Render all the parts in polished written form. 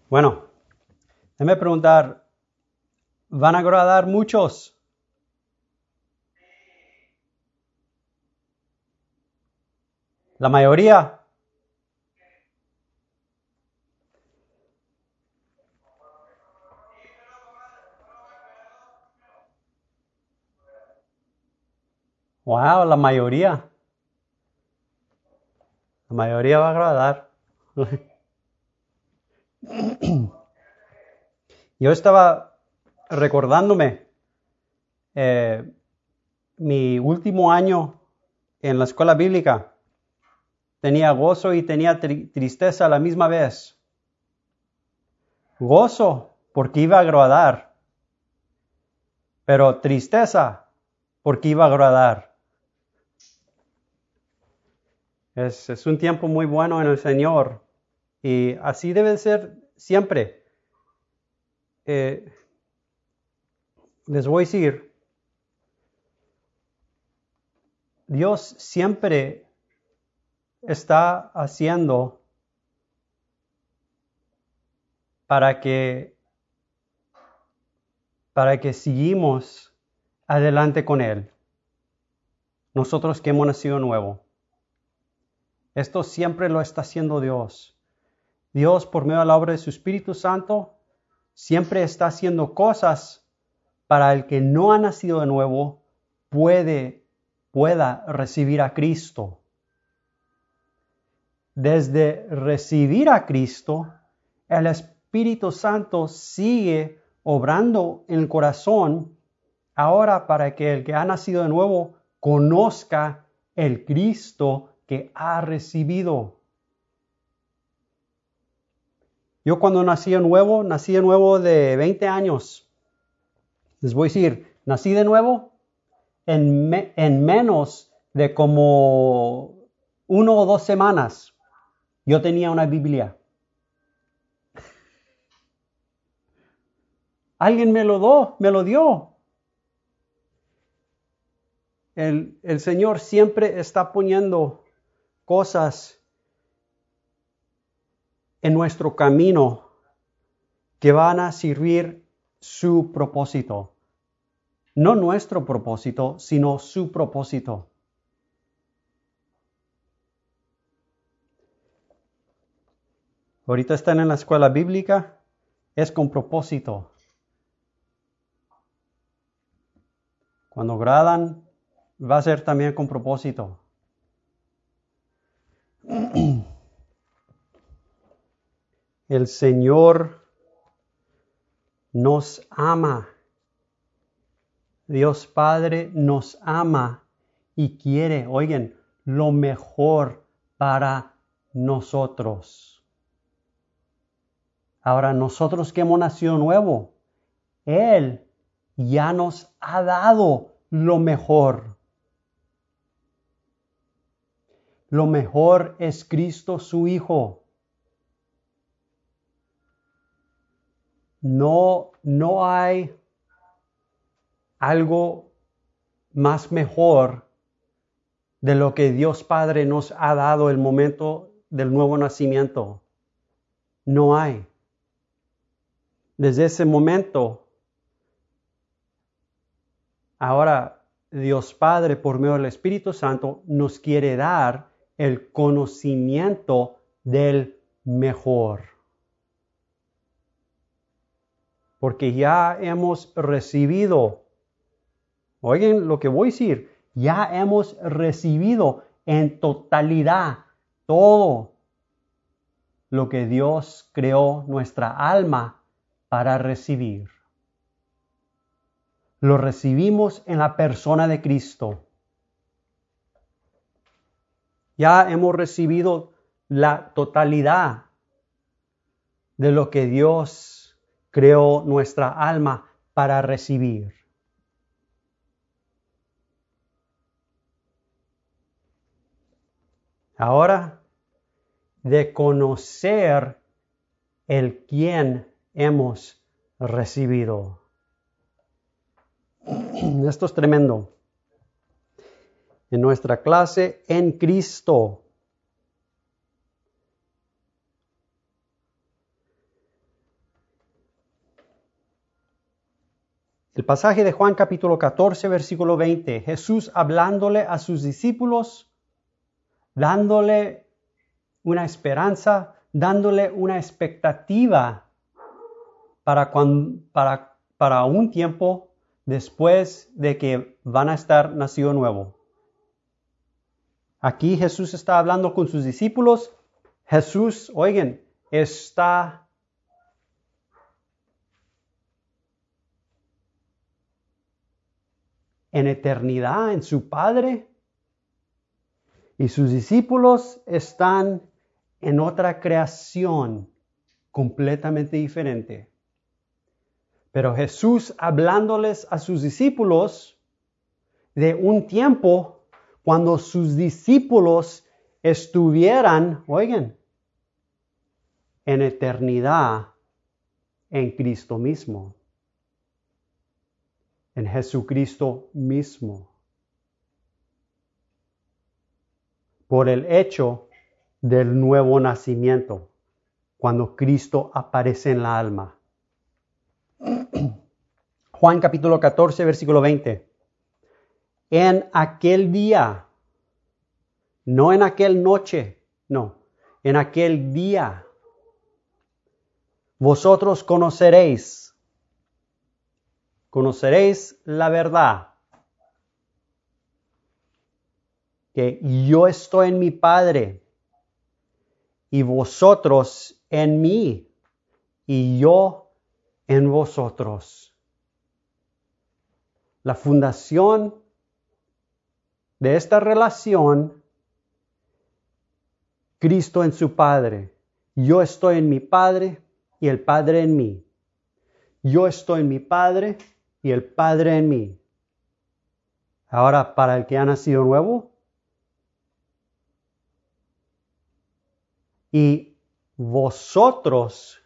Bueno, déjame preguntar, ¿van a agradar muchos? ¿La mayoría? Wow, la mayoría. La mayoría va a agradar. Yo estaba recordándome eh, mi último año en la escuela bíblica. Tenía gozo y tenía tristeza a la misma vez. Gozo porque iba a agradar, pero tristeza porque iba a agradar. Es un tiempo muy bueno en el Señor y así debe ser siempre. Les voy a decir, Dios siempre está haciendo para que sigamos adelante con Él. Nosotros que hemos nacido nuevo. Esto siempre lo está haciendo Dios. Dios, por medio de la obra de su Espíritu Santo, siempre está haciendo cosas para el que no ha nacido de nuevo pueda recibir a Cristo. Desde recibir a Cristo, el Espíritu Santo sigue obrando en el corazón ahora para que el que ha nacido de nuevo conozca el Cristo que ha recibido. Yo cuando nací de nuevo de 20 años. Les voy a decir, nací de nuevo en menos de como 1 o 2 semanas. Yo tenía una Biblia. Alguien me lo dio. El Señor siempre está poniendo cosas en nuestro camino que van a servir su propósito. No nuestro propósito, sino su propósito. Ahorita están en la escuela bíblica, es con propósito. Cuando gradan, va a ser también con propósito. El Señor nos ama. Dios Padre nos ama y quiere, oigan, lo mejor para nosotros. Ahora, nosotros que hemos nacido nuevo, Él ya nos ha dado lo mejor. Lo mejor es Cristo su Hijo. No hay algo más mejor de lo que Dios Padre nos ha dado el momento del nuevo nacimiento. No hay. Desde ese momento, ahora Dios Padre, por medio del Espíritu Santo, nos quiere dar el conocimiento del mejor. Porque ya hemos recibido, oigan lo que voy a decir, ya hemos recibido en totalidad todo lo que Dios creó nuestra alma para recibir. Lo recibimos en la persona de Cristo. Ya hemos recibido la totalidad de lo que Dios creó nuestra alma para recibir. Ahora, de conocer el quién hemos recibido. Esto es tremendo. En nuestra clase en Cristo. El pasaje de Juan capítulo 14, versículo 20. Jesús hablándole a sus discípulos, dándole una esperanza, dándole una expectativa para un tiempo después de que van a estar nacido nuevo. Aquí Jesús está hablando con sus discípulos. Jesús, oigan, está en eternidad en su Padre y sus discípulos están en otra creación completamente diferente. Pero Jesús hablándoles a sus discípulos de un tiempo cuando sus discípulos estuvieran, oigan, en eternidad en Cristo mismo, en Jesucristo mismo, por el hecho del nuevo nacimiento, cuando Cristo aparece en la alma. Juan capítulo 14, versículo 20. En aquel día, no en aquel noche, no, en aquel día, vosotros conoceréis la verdad, que yo estoy en mi Padre y vosotros en mí y yo en vosotros. La fundación de esta relación, Cristo en su Padre. Yo estoy en mi Padre y el Padre en mí. Yo estoy en mi Padre y el Padre en mí. Ahora, para el que ha nacido nuevo, y vosotros,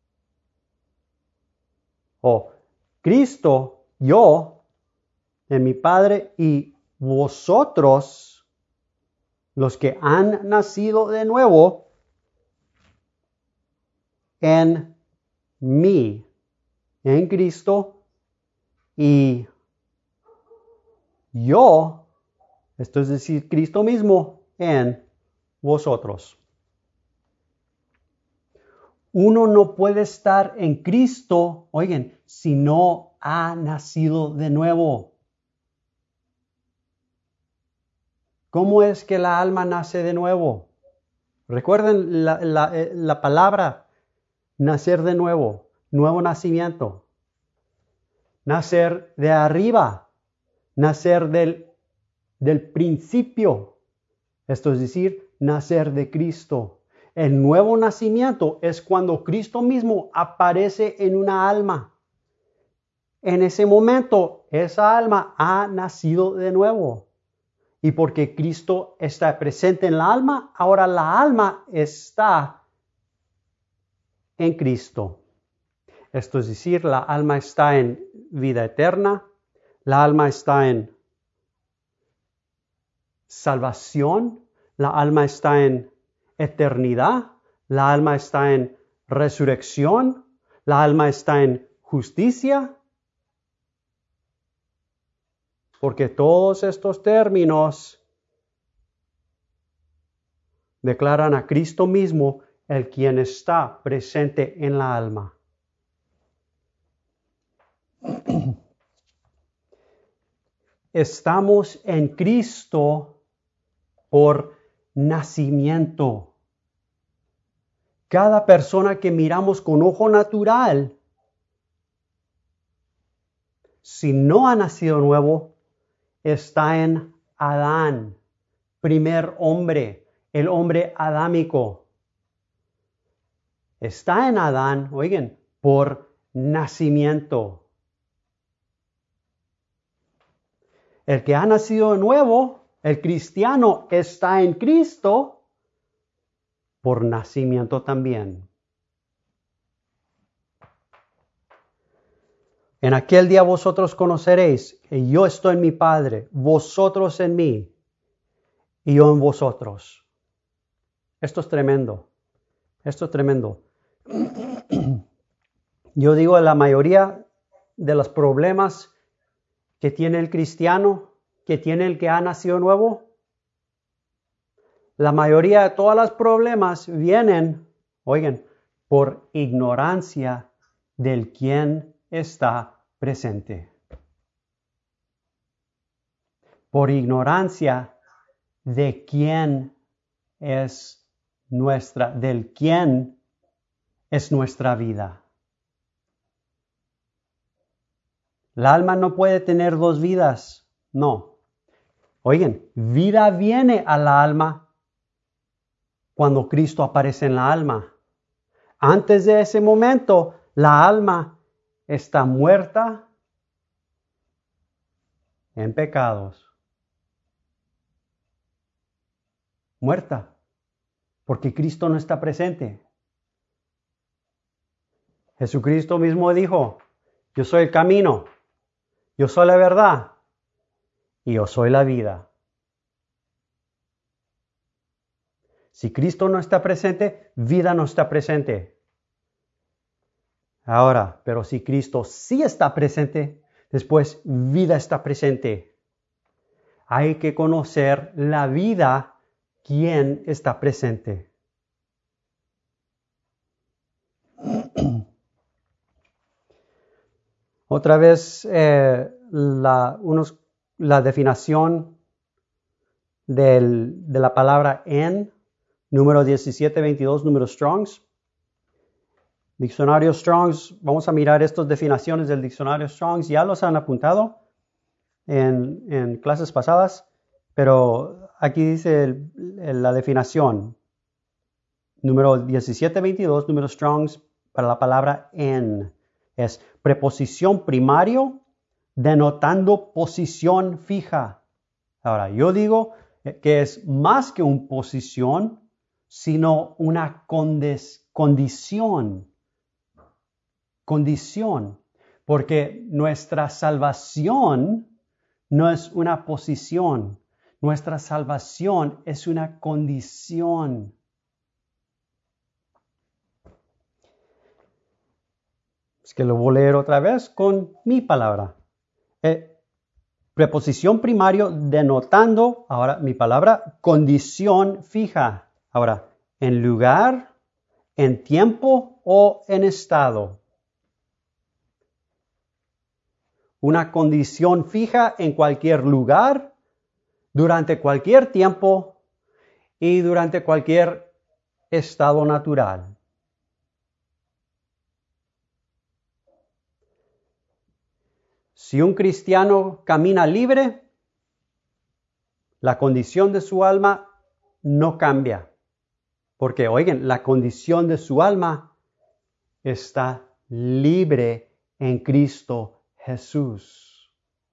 Cristo, yo, en mi Padre, y vosotros, los que han nacido de nuevo, en mí, en Cristo, y yo, esto es decir, Cristo mismo, en vosotros. Uno no puede estar en Cristo, oigan, si no ha nacido de nuevo. ¿Cómo es que la alma nace de nuevo? Recuerden la palabra nacer de nuevo, nuevo nacimiento. Nacer de arriba, nacer del principio. Esto es decir, nacer de Cristo. El nuevo nacimiento es cuando Cristo mismo aparece en una alma. En ese momento, esa alma ha nacido de nuevo. Y porque Cristo está presente en la alma, ahora la alma está en Cristo. Esto es decir, la alma está en vida eterna, la alma está en salvación, la alma está en eternidad, la alma está en resurrección, la alma está en justicia. Porque todos estos términos declaran a Cristo mismo el quien está presente en la alma. Estamos en Cristo por nacimiento. Cada persona que miramos con ojo natural, si no ha nacido nuevo, está en Adán, primer hombre, el hombre adámico. Está en Adán, oigan, por nacimiento. El que ha nacido de nuevo, el cristiano, está en Cristo por nacimiento también. En aquel día vosotros conoceréis que yo estoy en mi Padre, vosotros en mí y yo en vosotros. Esto es tremendo. Esto es tremendo. Yo digo, la mayoría de los problemas que tiene el cristiano, que tiene el que ha nacido nuevo? La mayoría de todos los problemas vienen, oigan, por ignorancia del quien está presente. Por ignorancia de quién es del quién es nuestra vida. El alma no puede tener dos vidas, no. Oigan, vida viene a la alma cuando Cristo aparece en la alma. Antes de ese momento, la alma está muerta en pecados. Muerta, porque Cristo no está presente. Jesucristo mismo dijo, yo soy el camino, yo soy la verdad y yo soy la vida. Si Cristo no está presente, vida no está presente. Ahora, pero si Cristo sí está presente, después vida está presente. Hay que conocer la vida, quién está presente. Otra vez, la definición de la palabra en, número 1722, número Strong's. Diccionario Strong's, vamos a mirar estas definiciones del diccionario Strong's. Ya los han apuntado en clases pasadas, pero aquí dice la definición. Número 1722, número Strong's, para la palabra en. Es preposición primario denotando posición fija. Ahora, yo digo que es más que una posición, sino una condición. Condición. Porque nuestra salvación no es una posición. Nuestra salvación es una condición. Es que lo voy a leer otra vez con mi palabra. Preposición primario denotando, ahora mi palabra, condición fija. Ahora, en lugar, en tiempo o en estado. Una condición fija en cualquier lugar, durante cualquier tiempo y durante cualquier estado natural. Si un cristiano camina libre, la condición de su alma no cambia. Porque, oigan, la condición de su alma está libre en Cristo Jesús.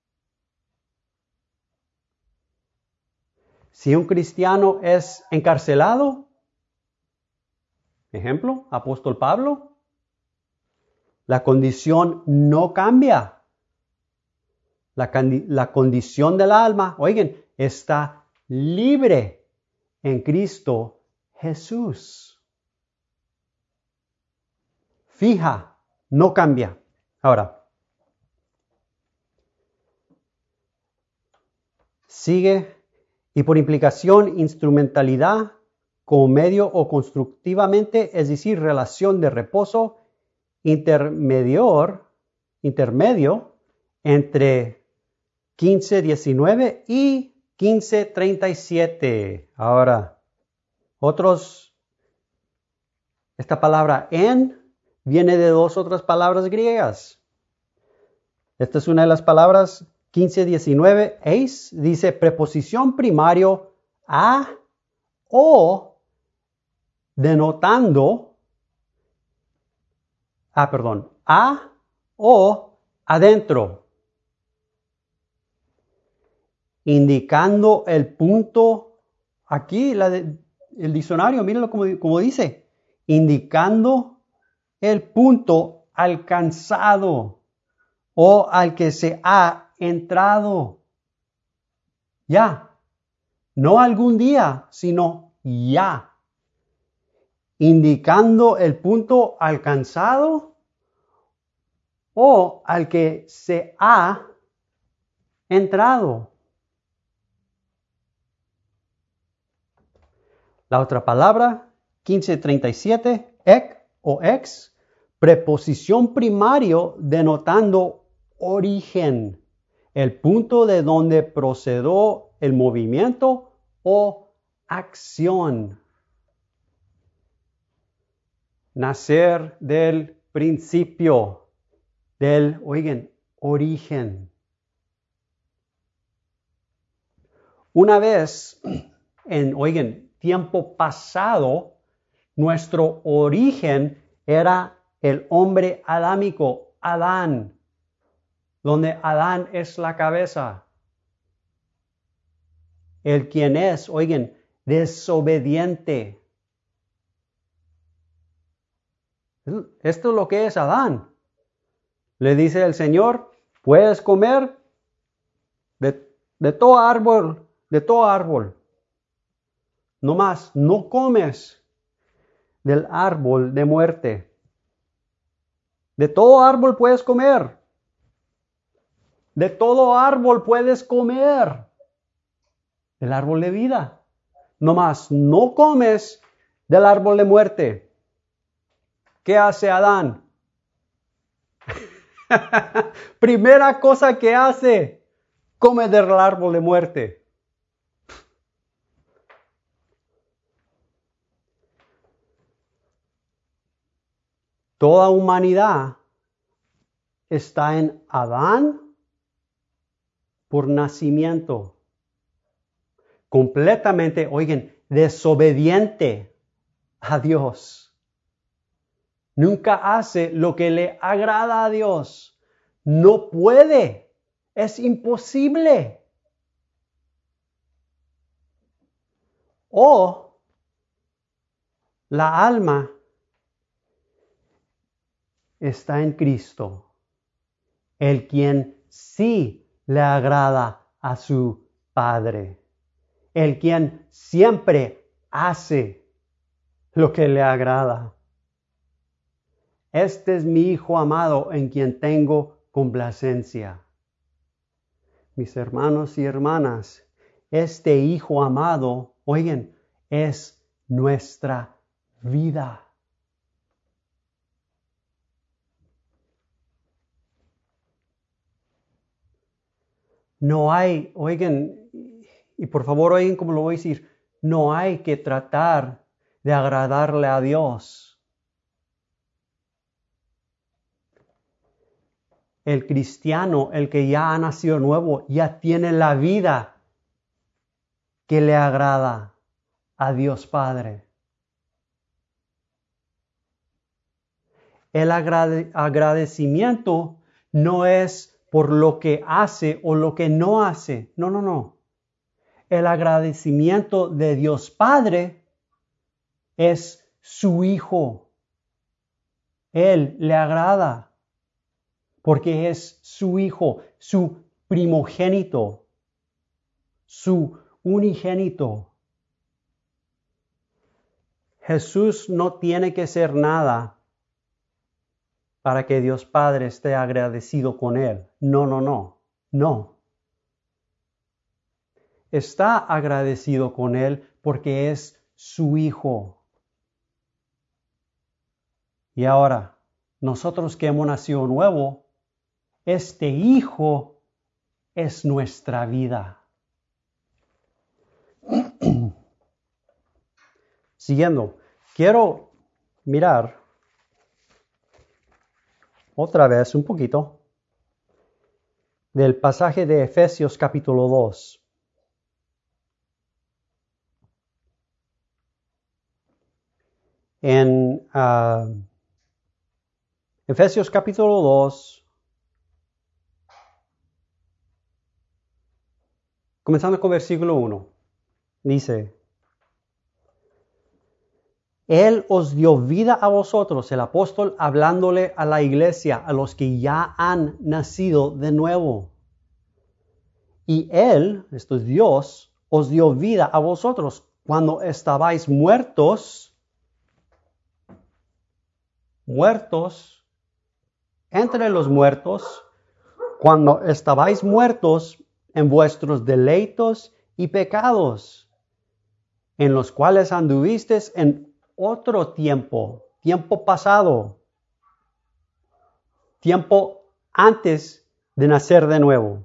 Si un cristiano es encarcelado, ejemplo, apóstol Pablo, la condición no cambia. La condición del alma, oigan, está libre en Cristo Jesús. Fija, no cambia. Ahora, sigue y por implicación instrumentalidad como medio o constructivamente, es decir, relación de reposo intermedio entre 15:19 y 15:37. Ahora, esta palabra en viene de dos otras palabras griegas. Esta es una de las palabras 15:19. Eis dice preposición primario a o denotando, a o adentro. Indicando el punto, aquí el diccionario, mírenlo como dice, indicando el punto alcanzado o al que se ha entrado. Ya, no algún día, sino ya. Indicando el punto alcanzado o al que se ha entrado. La otra palabra, 1537, ek o ex, preposición primario denotando origen, el punto de donde procedió el movimiento o acción. Nacer del principio, del, origen. Una vez en, tiempo pasado, nuestro origen era el hombre adámico, Adán, donde Adán es la cabeza. El quien es, desobediente. Esto es lo que es Adán. Le dice el Señor, puedes comer de todo árbol. No más, no comes del árbol de muerte. De todo árbol puedes comer. De todo árbol puedes comer. Del árbol de vida. No más, no comes del árbol de muerte. ¿Qué hace Adán? Primera cosa que hace, come del árbol de muerte. Toda humanidad está en Adán por nacimiento. Completamente, desobediente a Dios. Nunca hace lo que le agrada a Dios. No puede. Es imposible. O la alma está en Cristo, el quien sí le agrada a su Padre, el quien siempre hace lo que le agrada. Este es mi Hijo amado en quien tengo complacencia. Mis hermanos y hermanas, este Hijo amado, es nuestra vida. No hay, y por favor oigan como lo voy a decir, no hay que tratar de agradarle a Dios. El cristiano, el que ya ha nacido nuevo, ya tiene la vida que le agrada a Dios Padre. El agradecimiento no es por lo que hace o lo que no hace. No. El agradecimiento de Dios Padre es su Hijo. Él le agrada porque es su Hijo, su primogénito, su unigénito. Jesús no tiene que ser nada para que Dios Padre esté agradecido con Él. No. Está agradecido con Él porque es su Hijo. Y ahora, nosotros que hemos nacido nuevo, este Hijo es nuestra vida. Siguiendo, quiero mirar otra vez un poquito del pasaje de Efesios capítulo 2. En Efesios capítulo 2, comenzando con versículo 1, dice: Él os dio vida a vosotros, el apóstol hablándole a la iglesia, a los que ya han nacido de nuevo. Y Él, esto es Dios, os dio vida a vosotros cuando estabais muertos entre los muertos, cuando estabais muertos en vuestros deleitos y pecados, en los cuales anduvisteis en otro tiempo, tiempo pasado, tiempo antes de nacer de nuevo.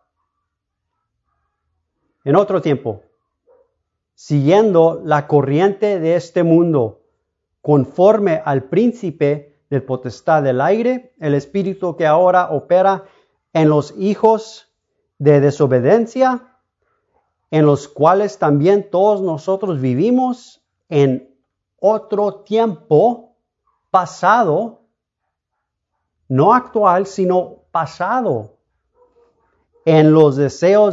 En otro tiempo, siguiendo la corriente de este mundo, conforme al príncipe del potestad del aire, el espíritu que ahora opera en los hijos de desobediencia, en los cuales también todos nosotros vivimos en otro tiempo pasado, no actual, sino pasado, en los deseos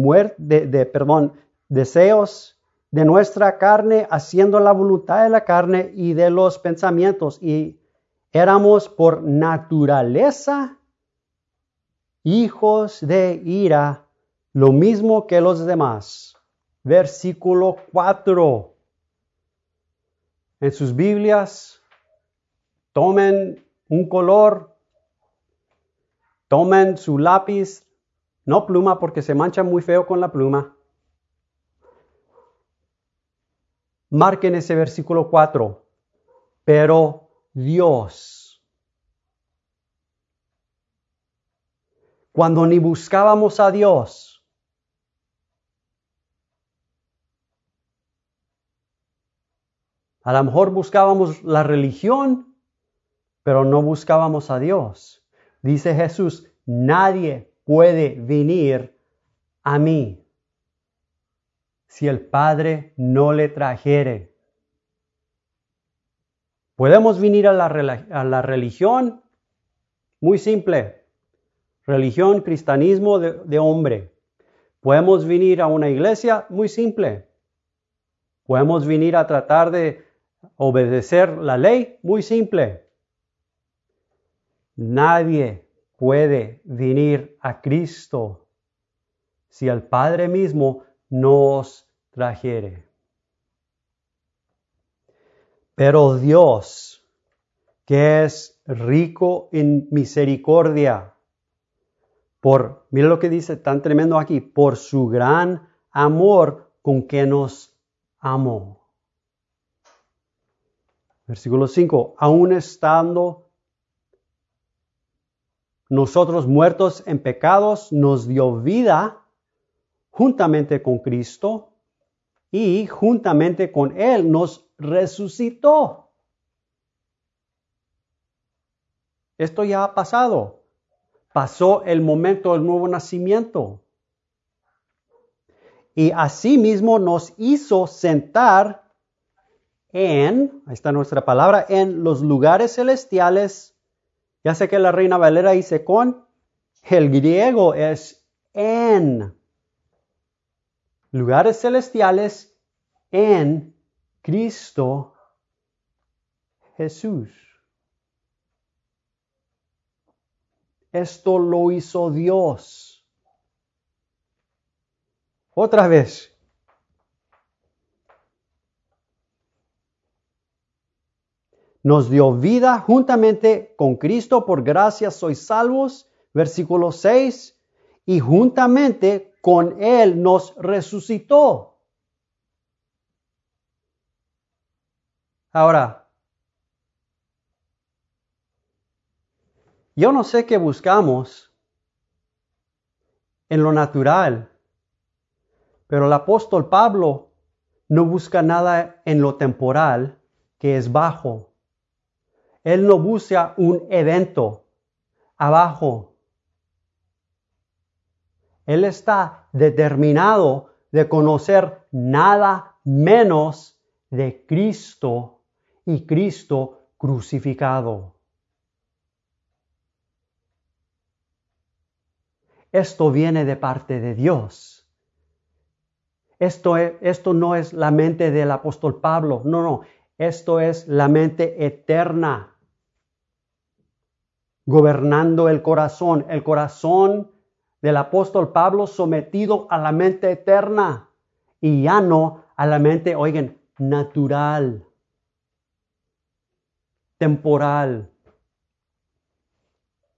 deseos de nuestra carne, haciendo la voluntad de la carne y de los pensamientos, y éramos por naturaleza hijos de ira, lo mismo que los demás. Versículo 4. En sus Biblias, tomen un color, tomen su lápiz, no pluma porque se mancha muy feo con la pluma. Marquen ese versículo 4. Pero Dios, cuando ni buscábamos a Dios, a lo mejor buscábamos la religión, pero no buscábamos a Dios. Dice Jesús, nadie puede venir a mí si el Padre no le trajere. ¿Podemos venir a la religión? Muy simple. Religión, cristianismo de hombre. ¿Podemos venir a una iglesia? Muy simple. ¿Podemos venir a tratar de obedecer la ley? Muy simple. Nadie puede venir a Cristo si el Padre mismo nos trajere. Pero Dios, que es rico en misericordia, mira lo que dice tan tremendo aquí, por su gran amor con que nos amó. Versículo 5, aun estando nosotros muertos en pecados, nos dio vida juntamente con Cristo y juntamente con Él nos resucitó. Esto ya ha pasado. Pasó el momento del nuevo nacimiento. Y asimismo nos hizo sentar ahí está nuestra palabra, en los lugares celestiales. Ya sé que la Reina Valera dice con, el griego es en. Lugares celestiales en Cristo Jesús. Esto lo hizo Dios. Otra vez. Nos dio vida juntamente con Cristo, por gracia sois salvos, versículo 6, y juntamente con Él nos resucitó. Ahora, yo no sé qué buscamos en lo natural, pero el apóstol Pablo no busca nada en lo temporal que es bajo. Él no busca un evento abajo. Él está determinado de conocer nada menos de Cristo y Cristo crucificado. Esto viene de parte de Dios. Esto no es la mente del apóstol Pablo. No. Esto es la mente eterna. Gobernando el corazón del apóstol Pablo sometido a la mente eterna y ya no a la mente, natural, temporal.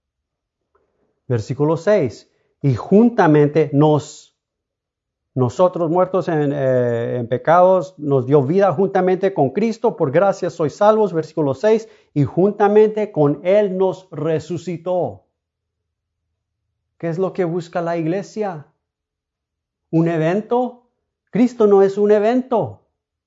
Versículo 6. Y juntamente nosotros muertos en pecados, nos dio vida juntamente con Cristo, por gracia sois salvos, versículo 6, y juntamente con Él nos resucitó. ¿Qué es lo que busca la iglesia? ¿Un evento? Cristo no es un evento.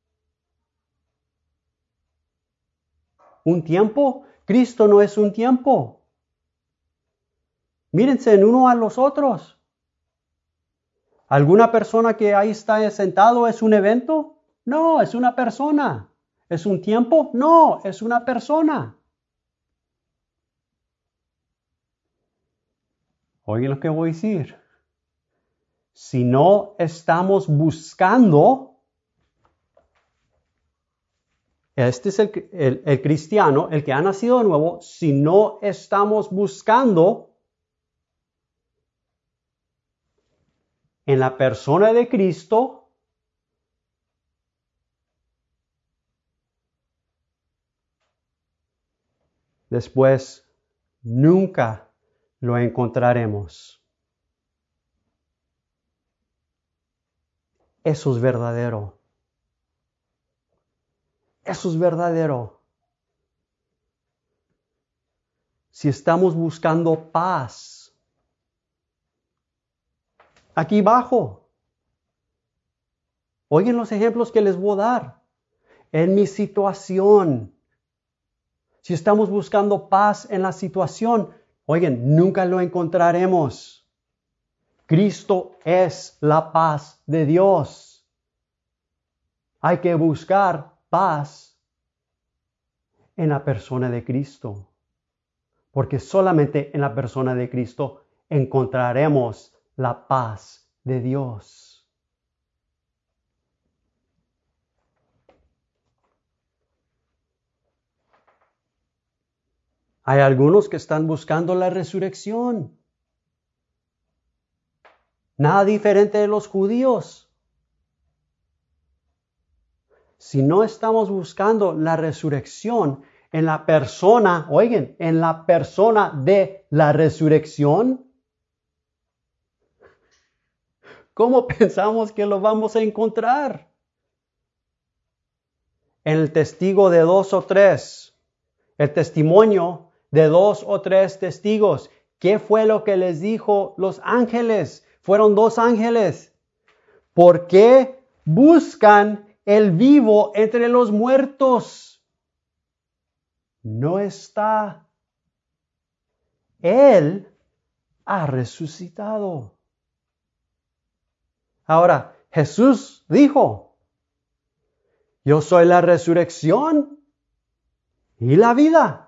¿Un tiempo? Cristo no es un tiempo. Mírense en uno a los otros. ¿Alguna persona que ahí está sentado es un evento? No, es una persona. ¿Es un tiempo? No, es una persona. Oigan lo que voy a decir. Si no estamos buscando, este es el cristiano, el que ha nacido de nuevo, si no estamos buscando en la persona de Cristo, después nunca lo encontraremos. Eso es verdadero. Eso es verdadero. Si estamos buscando paz, aquí abajo, oigan los ejemplos que les voy a dar. En mi situación, si estamos buscando paz en la situación, oigan, nunca lo encontraremos. Cristo es la paz de Dios. Hay que buscar paz en la persona de Cristo. Porque solamente en la persona de Cristo encontraremos la paz de Dios. Hay algunos que están buscando la resurrección. Nada diferente de los judíos. Si no estamos buscando la resurrección en la persona, oigan, en la persona de la resurrección, ¿cómo pensamos que lo vamos a encontrar? En el testigo de 2 o 3, el testimonio de 2 o 3 testigos. ¿Qué fue lo que les dijo los ángeles? Fueron 2 ángeles. ¿Por qué buscan el vivo entre los muertos? No está. Él ha resucitado. Ahora, Jesús dijo, yo soy la resurrección y la vida.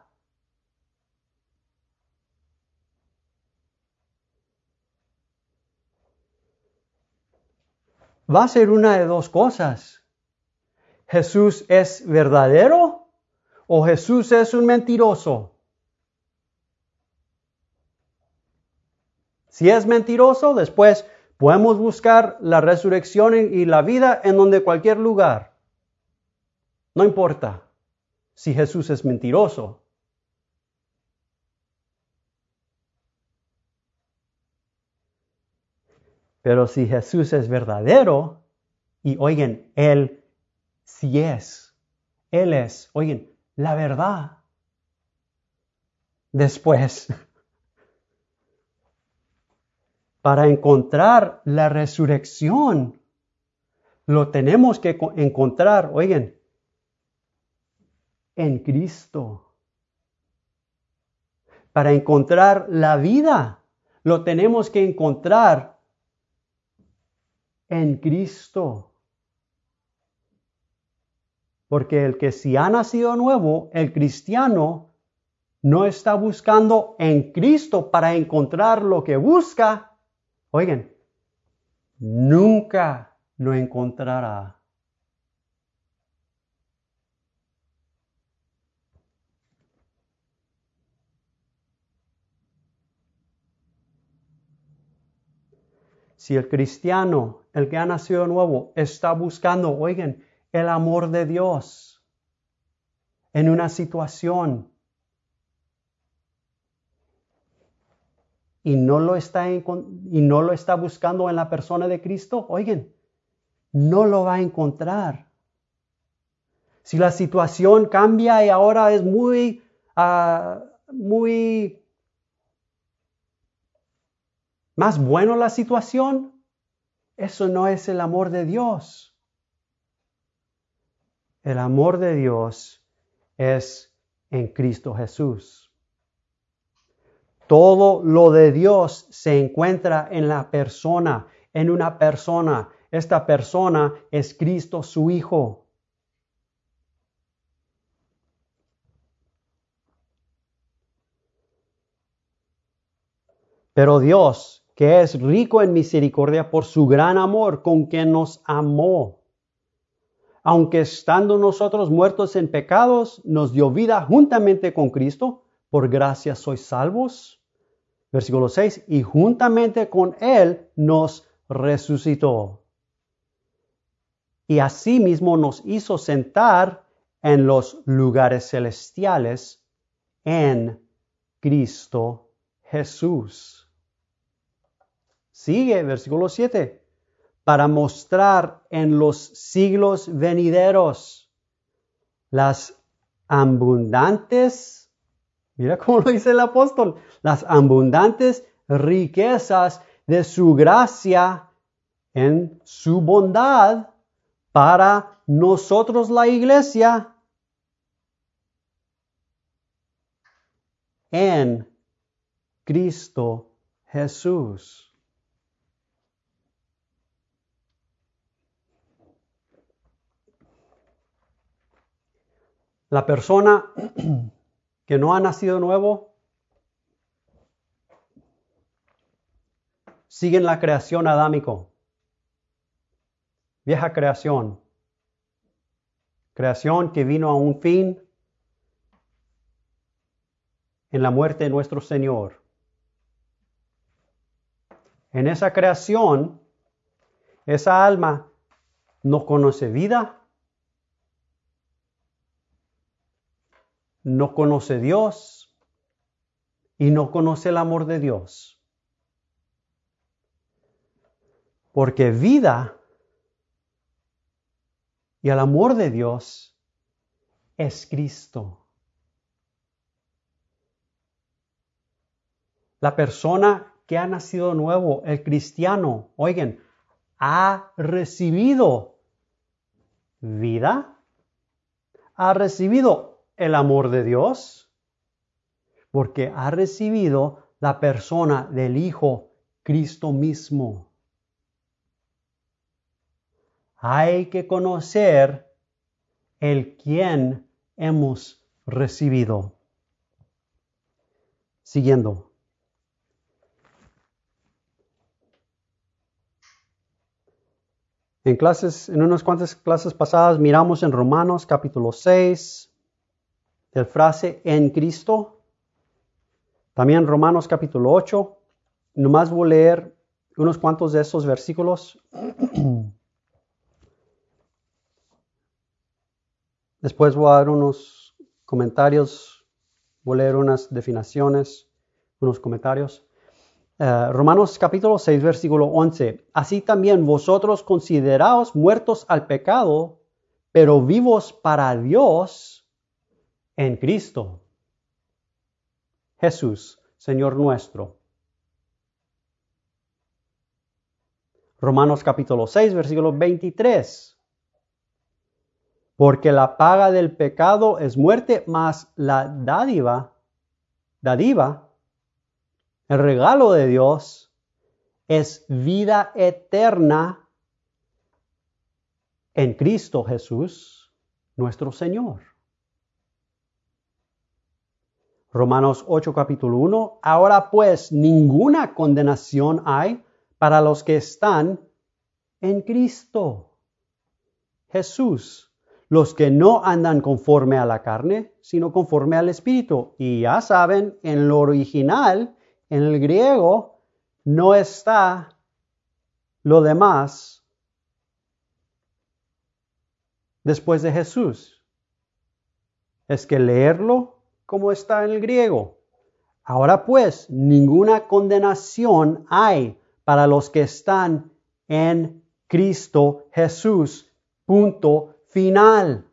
Va a ser una de 2 cosas. ¿Jesús es verdadero o Jesús es un mentiroso? Si es mentiroso, después podemos buscar la resurrección y la vida en donde cualquier lugar. No importa si Jesús es mentiroso. Pero si Jesús es verdadero, y oigan, Él sí es. Él es, oigan, la verdad. Después, para encontrar la resurrección, lo tenemos que encontrar, oigan, en Cristo. Para encontrar la vida, lo tenemos que encontrar en Cristo. Porque el que si ha nacido nuevo, el cristiano, no está buscando en Cristo para encontrar lo que busca. Oigan, nunca lo encontrará. Si el cristiano, el que ha nacido nuevo, está buscando, oigan, el amor de Dios en una situación, y no lo está buscando en la persona de Cristo, oigan, no lo va a encontrar. Si la situación cambia y ahora es muy más bueno la situación, eso no es el amor de Dios. El amor de Dios es en Cristo Jesús. Todo lo de Dios se encuentra en la persona, en una persona. Esta persona es Cristo, su Hijo. Pero Dios, que es rico en misericordia por su gran amor con que nos amó, aunque estando nosotros muertos en pecados, nos dio vida juntamente con Cristo, por gracia sois salvos. Versículo 6, y juntamente con Él nos resucitó. Y asimismo nos hizo sentar en los lugares celestiales en Cristo Jesús. Sigue, versículo 7, para mostrar en los siglos venideros las abundantes, mira cómo lo dice el apóstol, las abundantes riquezas de su gracia en su bondad para nosotros la iglesia en Cristo Jesús. La persona que no ha nacido nuevo sigue en la creación adámico. Vieja creación. Creación que vino a un fin en la muerte de nuestro Señor. En esa creación, esa alma no conoce vida, no conoce Dios y no conoce el amor de Dios. Porque vida y el amor de Dios es Cristo. La persona que ha nacido nuevo, el cristiano, oigan, ha recibido vida, ha recibido el amor de Dios, porque ha recibido la persona del Hijo, Cristo mismo. Hay que conocer el quien hemos recibido. Siguiendo. En unas cuantas clases pasadas miramos en Romanos capítulo 6, el frase en Cristo. También Romanos capítulo 8. Nomás voy a leer unos cuantos de esos versículos. Después voy a dar unos comentarios, voy a leer unas definiciones, unos comentarios. Romanos capítulo 6, versículo 11. Así también vosotros consideraos muertos al pecado, pero vivos para Dios en Cristo Jesús, Señor nuestro. Romanos capítulo 6, versículo 23. Porque la paga del pecado es muerte, mas la dádiva, el regalo de Dios es vida eterna en Cristo Jesús, nuestro Señor. Romanos 8, capítulo 1. Ahora pues, ninguna condenación hay para los que están en Cristo Jesús, los que no andan conforme a la carne, sino conforme al Espíritu. Y ya saben, en lo original, en el griego, no está lo demás después de Jesús. Es que leerlo como está en el griego. Ahora pues, ninguna condenación hay para los que están en Cristo Jesús. Punto final.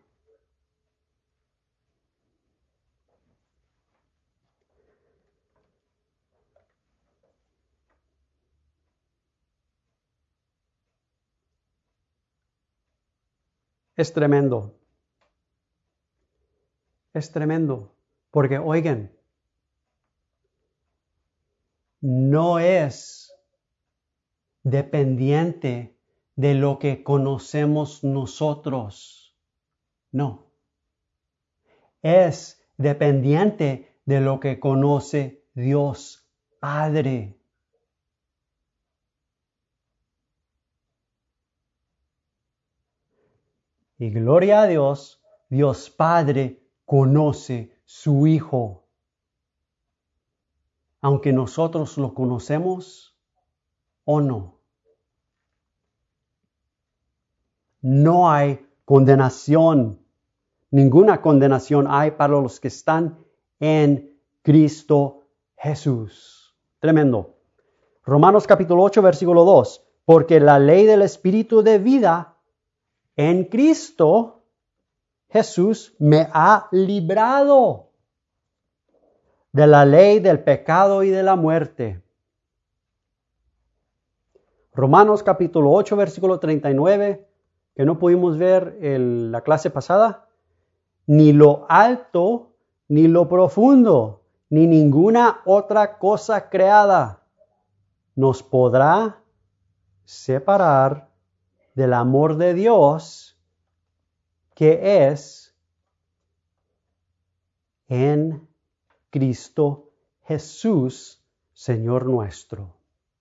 Es tremendo. Es tremendo. Porque, oigan, no es dependiente de lo que conocemos nosotros. No. Es dependiente de lo que conoce Dios Padre. Y gloria a Dios, Dios Padre conoce su Hijo. Aunque nosotros lo conocemos o no. No hay condenación. Ninguna condenación hay para los que están en Cristo Jesús. Tremendo. Romanos capítulo 8, versículo 2. Porque la ley del Espíritu de vida en Cristo Jesús me ha librado de la ley del pecado y de la muerte. Romanos capítulo 8, versículo 39, que no pudimos ver en la clase pasada. Ni lo alto, ni lo profundo, ni ninguna otra cosa creada nos podrá separar del amor de Dios que es en Cristo Jesús, Señor nuestro.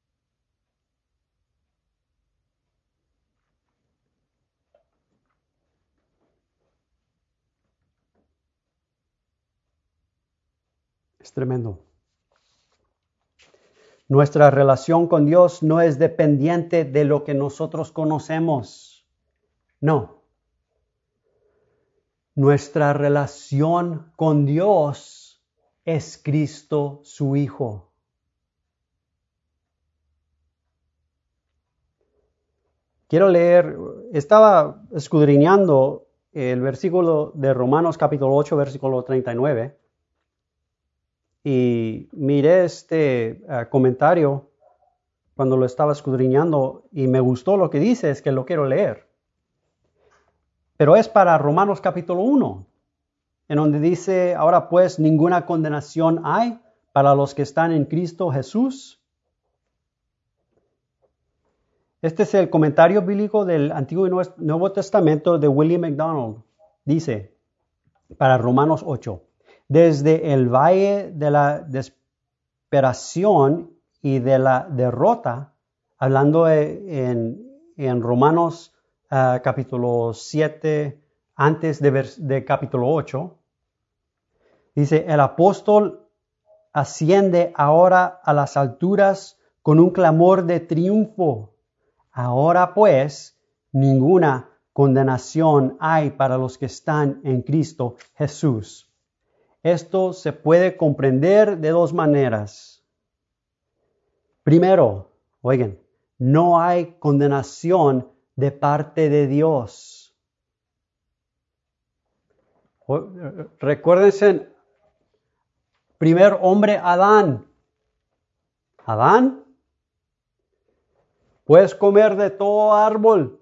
Es tremendo. Nuestra relación con Dios no es dependiente de lo que nosotros conocemos. No. Nuestra relación con Dios es Cristo su Hijo. Quiero leer, estaba escudriñando el versículo de Romanos capítulo 8, versículo 39. Y miré este comentario cuando lo estaba escudriñando y me gustó lo que dice, es que lo quiero leer. Pero es para Romanos capítulo 1, en donde dice, ahora pues ninguna condenación hay para los que están en Cristo Jesús. Este es el comentario bíblico del Antiguo y Nuevo Testamento de William MacDonald. Dice, para Romanos 8. Desde el valle de la desesperación y de la derrota, hablando en Romanos capítulo 7, antes de capítulo 8, dice, el apóstol asciende ahora a las alturas con un clamor de triunfo. Ahora pues, ninguna condenación hay para los que están en Cristo Jesús. Esto se puede comprender de dos maneras. Primero, oigan, no hay condenación de parte de Dios. Recuérdense, primer hombre, Adán. Adán, puedes comer de todo árbol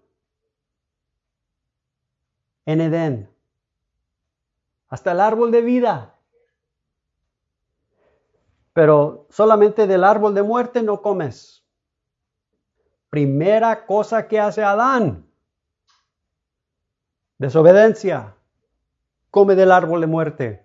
en Edén. Hasta el árbol de vida. Pero solamente del árbol de muerte no comes. Primera cosa que hace Adán. Desobediencia. Come del árbol de muerte.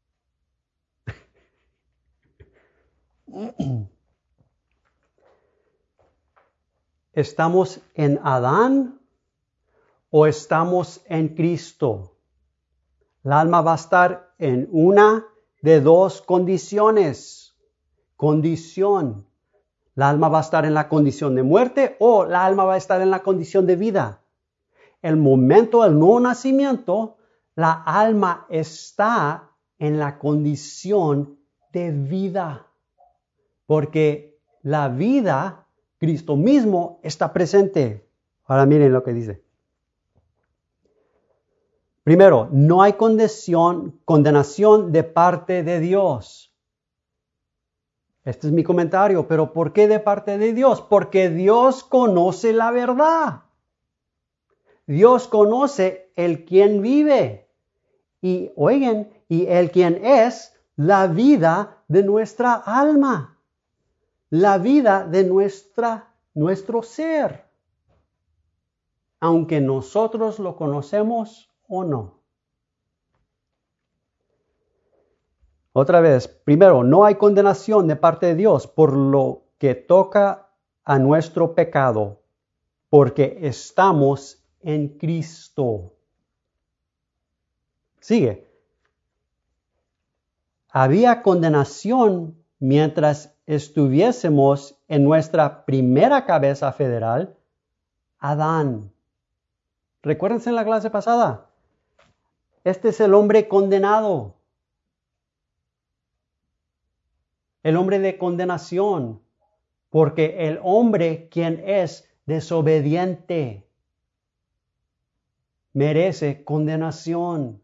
¿Estamos en Adán o estamos en Cristo? El alma va a estar en una de dos condiciones. Condición. El alma va a estar en la condición de muerte o el alma va a estar en la condición de vida. El momento del nuevo nacimiento, la alma está en la condición de vida. Porque la vida, Cristo mismo, está presente. Ahora miren lo que dice. Primero, no hay condenación de parte de Dios. Este es mi comentario, pero ¿por qué de parte de Dios? Porque Dios conoce la verdad. Dios conoce el quien vive. Y oigan, y el quien es la vida de nuestra alma. La vida de nuestro ser. Aunque nosotros lo conocemos o no. Otra vez, primero, no hay condenación de parte de Dios por lo que toca a nuestro pecado, porque estamos en Cristo. Sigue. Había condenación mientras estuviésemos en nuestra primera cabeza federal, Adán. Recuérdense en la clase pasada. Este es el hombre condenado. El hombre de condenación. Porque el hombre quien es desobediente merece condenación.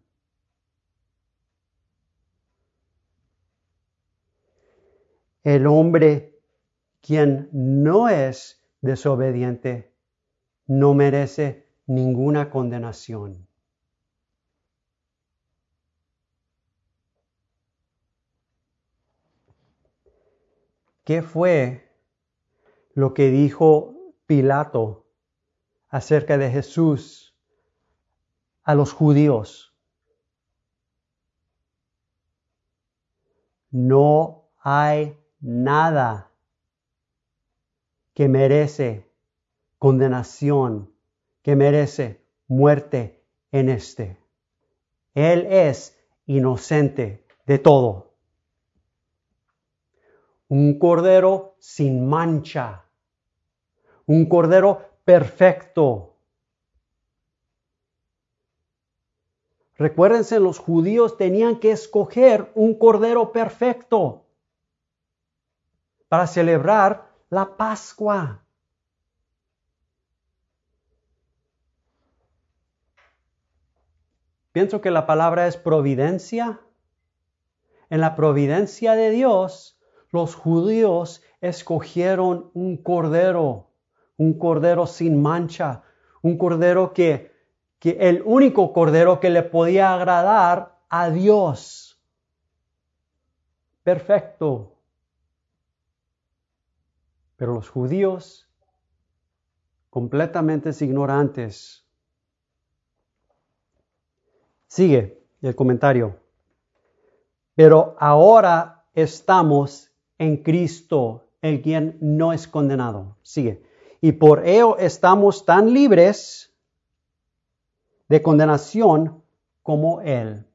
El hombre quien no es desobediente no merece ninguna condenación. ¿Qué fue lo que dijo Pilato acerca de Jesús a los judíos? No hay nada que merece condenación, que merece muerte en este. Él es inocente de todo. Un cordero sin mancha. Un cordero perfecto. Recuérdense, los judíos tenían que escoger un cordero perfecto para celebrar la Pascua. Pienso que la palabra es providencia. En la providencia de Dios, los judíos escogieron un cordero sin mancha, un cordero que el único cordero que le podía agradar a Dios. Perfecto. Pero los judíos, completamente ignorantes. Sigue el comentario. Pero ahora estamos en Cristo, el quien no es condenado. Sigue. Y por ello estamos tan libres de condenación como Él.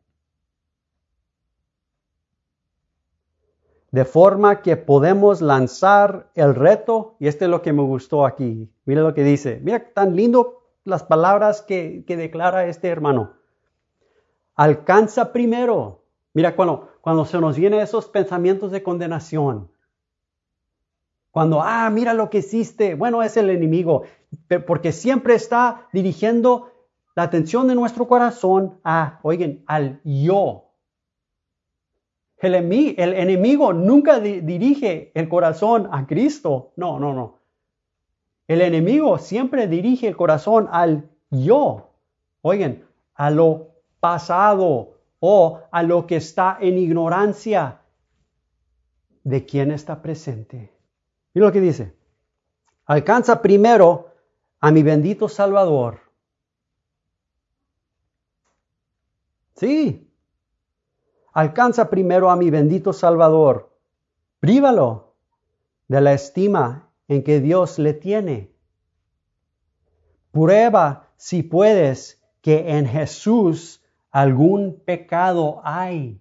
De forma que podemos lanzar el reto, y este es lo que me gustó aquí. Mira lo que dice. Mira tan lindo las palabras que declara este hermano. Alcanza primero. Mira cuando se nos vienen esos pensamientos de condenación. Cuando, mira lo que hiciste. Bueno, es el enemigo. Porque siempre está dirigiendo la atención de nuestro corazón al yo. El enemigo nunca dirige el corazón a Cristo. No. El enemigo siempre dirige el corazón al yo. Oigan, a lo pasado o a lo que está en ignorancia de quién está presente. Mira lo que dice. Alcanza primero a mi bendito Salvador. Sí. Alcanza primero a mi bendito Salvador. Prívalo de la estima en que Dios le tiene. Prueba, si puedes, que en Jesús algún pecado hay.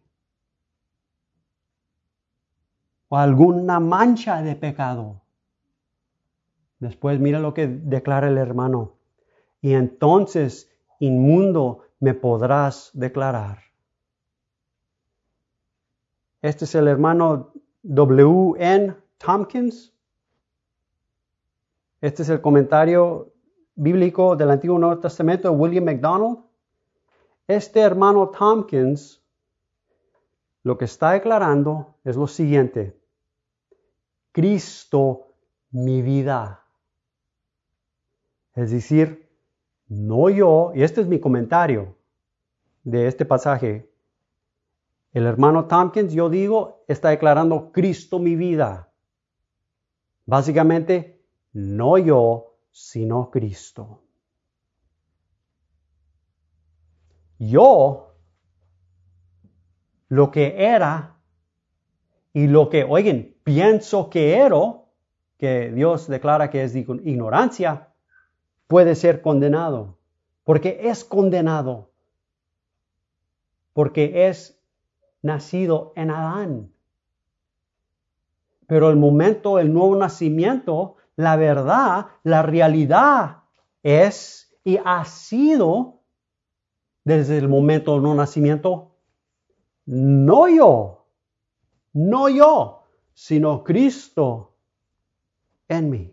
O alguna mancha de pecado. Después mira lo que declara el hermano. Y entonces, inmundo me podrás declarar. Este es el hermano W.N. Tompkins. Este es el comentario bíblico del Antiguo Nuevo Testamento de William MacDonald. Este hermano Tompkins lo que está declarando es lo siguiente: Cristo, mi vida. Es decir, no yo, y este es mi comentario de este pasaje. El hermano Tompkins, yo digo, está declarando Cristo, mi vida. Básicamente, no yo, sino Cristo. Yo, lo que era y lo que, oigan, pienso que era, que Dios declara que es ignorancia, puede ser condenado. Porque es condenado. Porque es nacido en Adán. Pero el momento, el nuevo nacimiento, la verdad, la realidad es y ha sido desde el momento del nuevo nacimiento, no yo, sino Cristo en mí.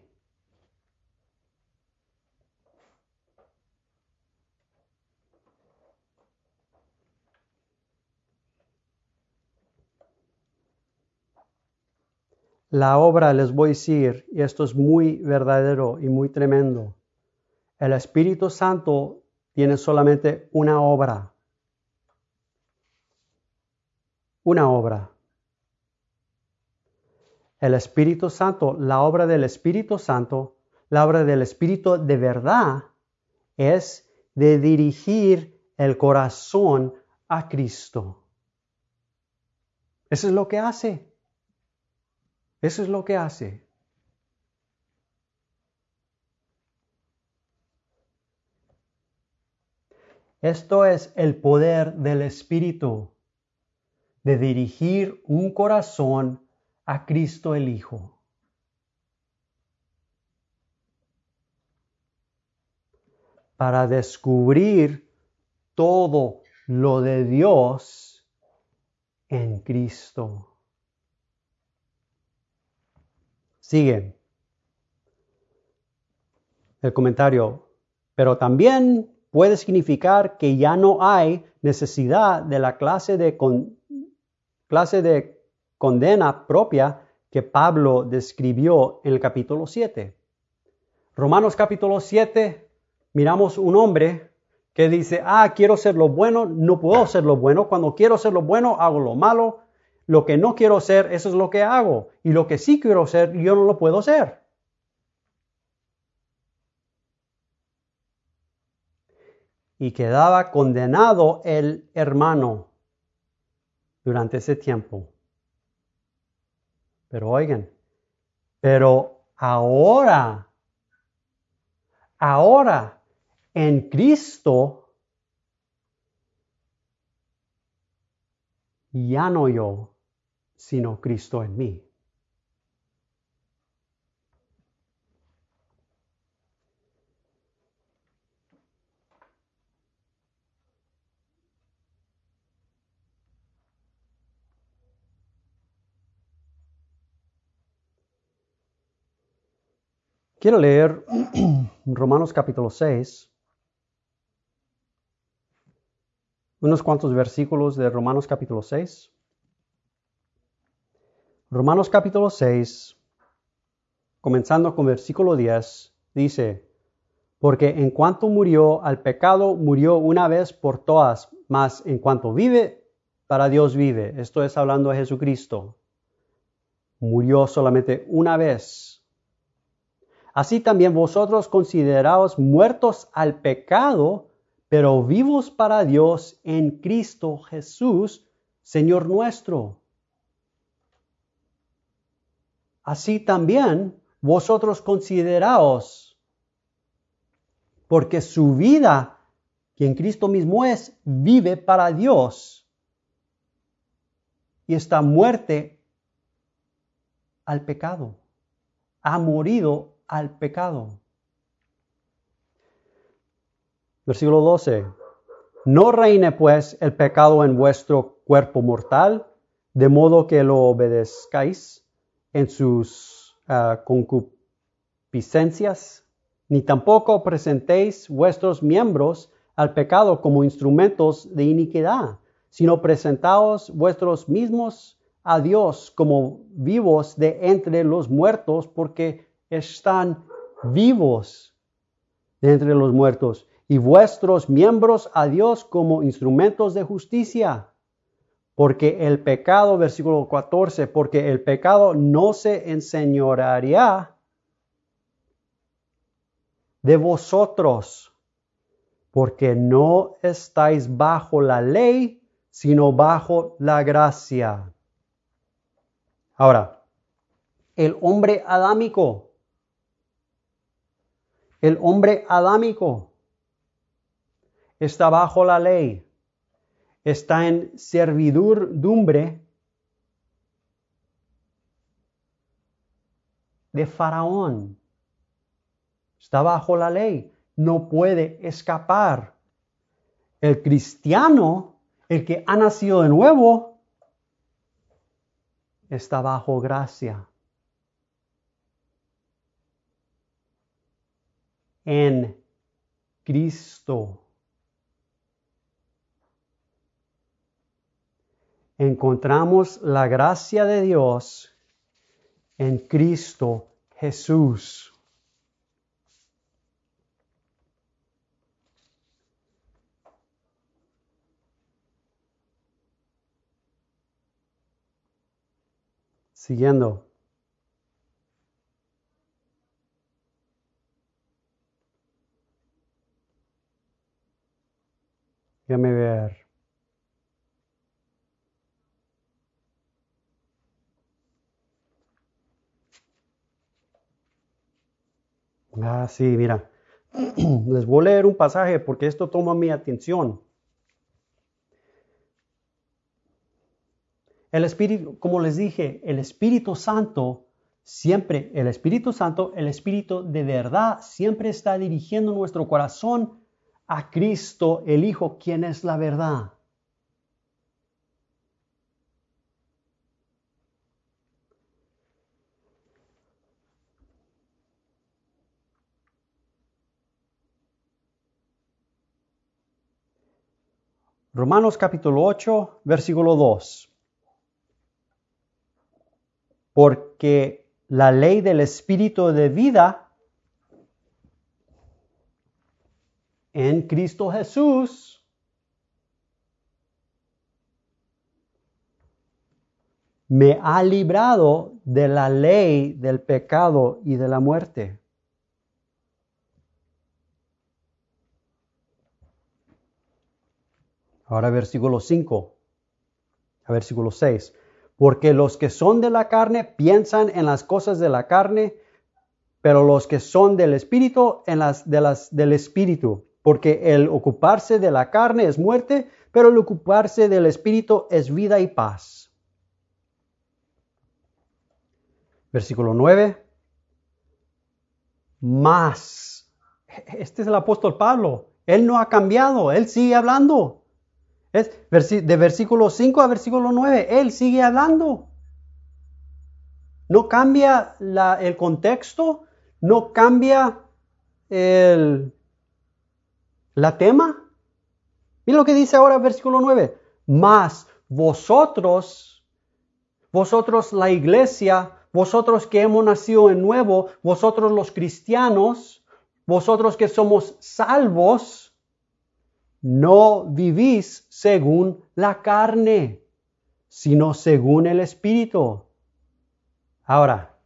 La obra, les voy a decir, y esto es muy verdadero y muy tremendo, el Espíritu Santo tiene solamente una obra. Una obra. El Espíritu Santo, la obra del Espíritu Santo, la obra del Espíritu de verdad, es de dirigir el corazón a Cristo. Eso es lo que hace. Eso es lo que hace. Esto es el poder del Espíritu, de dirigir un corazón a Cristo el Hijo. Para descubrir todo lo de Dios en Cristo. Sigue el comentario. Pero también puede significar que ya no hay necesidad de la clase de condena propia que Pablo describió en el capítulo 7. Romanos capítulo 7, miramos un hombre que dice, quiero ser lo bueno, no puedo ser lo bueno. Cuando quiero ser lo bueno, hago lo malo. Lo que no quiero ser, eso es lo que hago. Y lo que sí quiero ser, yo no lo puedo ser. Y quedaba condenado el hermano durante ese tiempo. Pero oigan, ahora, en Cristo, ya no yo, sino Cristo en mí. Quiero leer Romanos capítulo 6, unos cuantos versículos de Romanos capítulo 6. Romanos capítulo 6, comenzando con versículo 10, dice, porque en cuanto murió al pecado, murió una vez por todas, mas en cuanto vive, para Dios vive. Esto es hablando de Jesucristo. Murió solamente una vez. Así también vosotros consideraos muertos al pecado, pero vivos para Dios en Cristo Jesús, Señor nuestro. Así también vosotros consideraos, porque su vida, que en Cristo mismo es, vive para Dios. Y esta muerte al pecado. Ha morido al pecado. Versículo 12. No reine pues el pecado en vuestro cuerpo mortal de modo que lo obedezcáis en sus concupiscencias, ni tampoco presentéis vuestros miembros al pecado como instrumentos de iniquidad, sino presentaos vuestros mismos a Dios como vivos de entre los muertos, porque están vivos de entre los muertos, y vuestros miembros a Dios como instrumentos de justicia. Porque el pecado, versículo 14, porque el pecado no se enseñoreará de vosotros, porque no estáis bajo la ley, sino bajo la gracia. Ahora, el hombre adámico está bajo la ley, está en servidumbre de Faraón. Está bajo la ley, no puede escapar. El cristiano, el que ha nacido de nuevo, está bajo gracia. En Cristo. Encontramos la gracia de Dios en Cristo Jesús. Siguiendo. Déjame ver. Sí, mira. Les voy a leer un pasaje porque esto toma mi atención. El Espíritu, como les dije, el Espíritu Santo, siempre, el Espíritu de verdad, siempre está dirigiendo nuestro corazón a Cristo, el Hijo, quien es la verdad. Romanos capítulo 8, versículo 2. Porque la ley del Espíritu de vida en Cristo Jesús me ha librado de la ley del pecado y de la muerte. Ahora versículo 5, a versículo 6. Porque los que son de la carne piensan en las cosas de la carne, pero los que son del Espíritu en las del Espíritu. Porque el ocuparse de la carne es muerte, pero el ocuparse del Espíritu es vida y paz. Versículo 9. Más. Este es el apóstol Pablo. Él no ha cambiado, él sigue hablando. Es de versículo 5 a versículo 9, él sigue hablando. No cambia el contexto, no cambia la tema. Mira lo que dice ahora versículo 9. Mas vosotros la iglesia, vosotros que hemos nacido de nuevo, vosotros los cristianos, vosotros que somos salvos, no vivís según la carne, sino según el Espíritu. Ahora,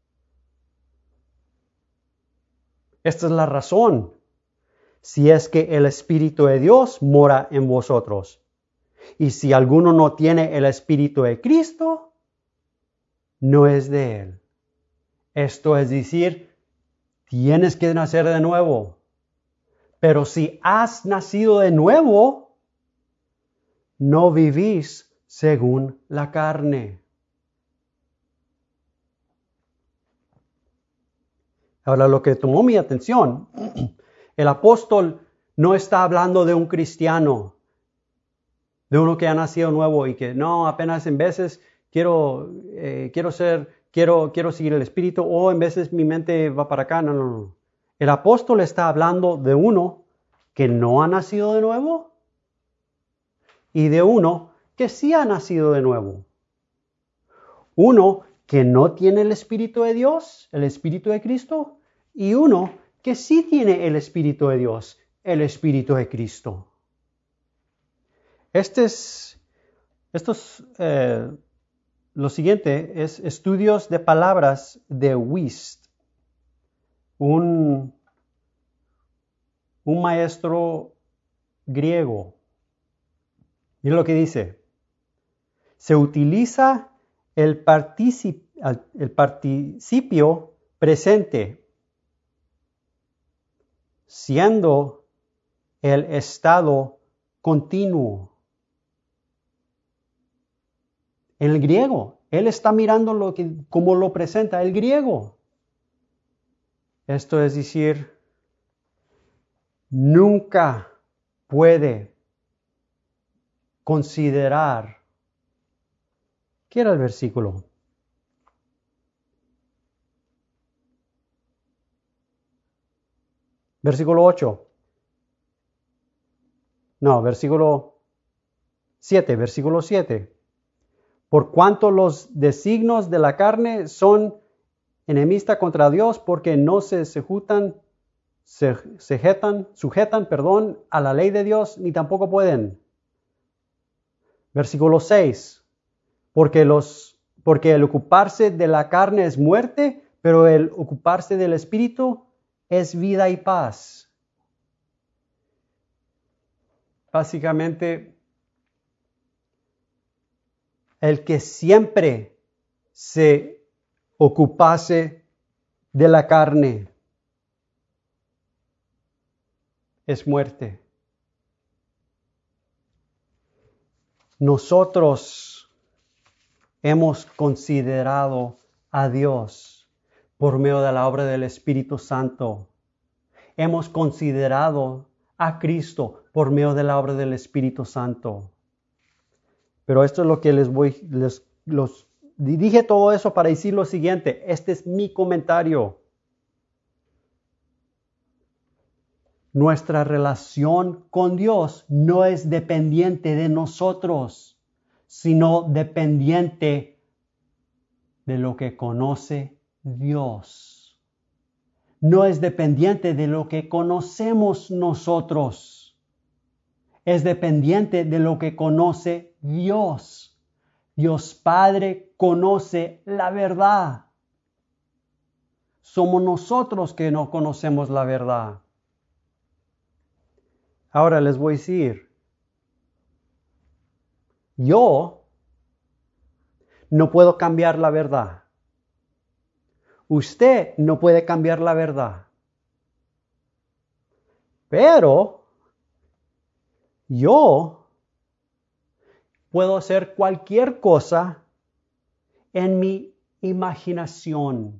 esta es la razón. Si es que el Espíritu de Dios mora en vosotros. Y si alguno no tiene el Espíritu de Cristo, no es de Él. Esto es decir, tienes que nacer de nuevo. Pero si has nacido de nuevo, no vivís según la carne. Ahora, lo que tomó mi atención, el apóstol no está hablando de un cristiano. de uno que ha nacido nuevo y que no, apenas en veces quiero seguir el Espíritu, o en veces mi mente va para acá. No. El apóstol está hablando de uno que no ha nacido de nuevo y de uno que sí ha nacido de nuevo. Uno que no tiene el Espíritu de Dios, el Espíritu de Cristo, y uno que sí tiene el Espíritu de Dios, el Espíritu de Cristo. Lo siguiente es estudios de palabras de Wuest, un maestro griego. Mira lo que dice. Se utiliza el participio presente, siendo el estado continuo. En el griego, él está mirando como lo presenta el griego. Esto es decir, nunca puede considerar. ¿Qué era el versículo? Versículo 8. No, versículo 7. Versículo 7. Por cuanto los designios de la carne son enemistad contra Dios, porque no se sujetan, a la ley de Dios, ni tampoco pueden. Versículo 6. Porque el ocuparse de la carne es muerte, pero el ocuparse del Espíritu es vida y paz. Básicamente, el que siempre se ocupase de la carne es muerte. Nosotros hemos considerado a Dios por medio de la obra del Espíritu Santo. Hemos considerado a Cristo por medio de la obra del Espíritu Santo. Pero esto es lo que dije todo eso para decir lo siguiente. Este es mi comentario. Nuestra relación con Dios no es dependiente de nosotros, sino dependiente de lo que conoce Dios. No es dependiente de lo que conocemos nosotros. Es dependiente de lo que conoce Dios. Dios Padre conoce la verdad. Somos nosotros que no conocemos la verdad. Ahora les voy a decir, yo no puedo cambiar la verdad. Usted no puede cambiar la verdad. Pero yo puedo hacer cualquier cosa en mi imaginación.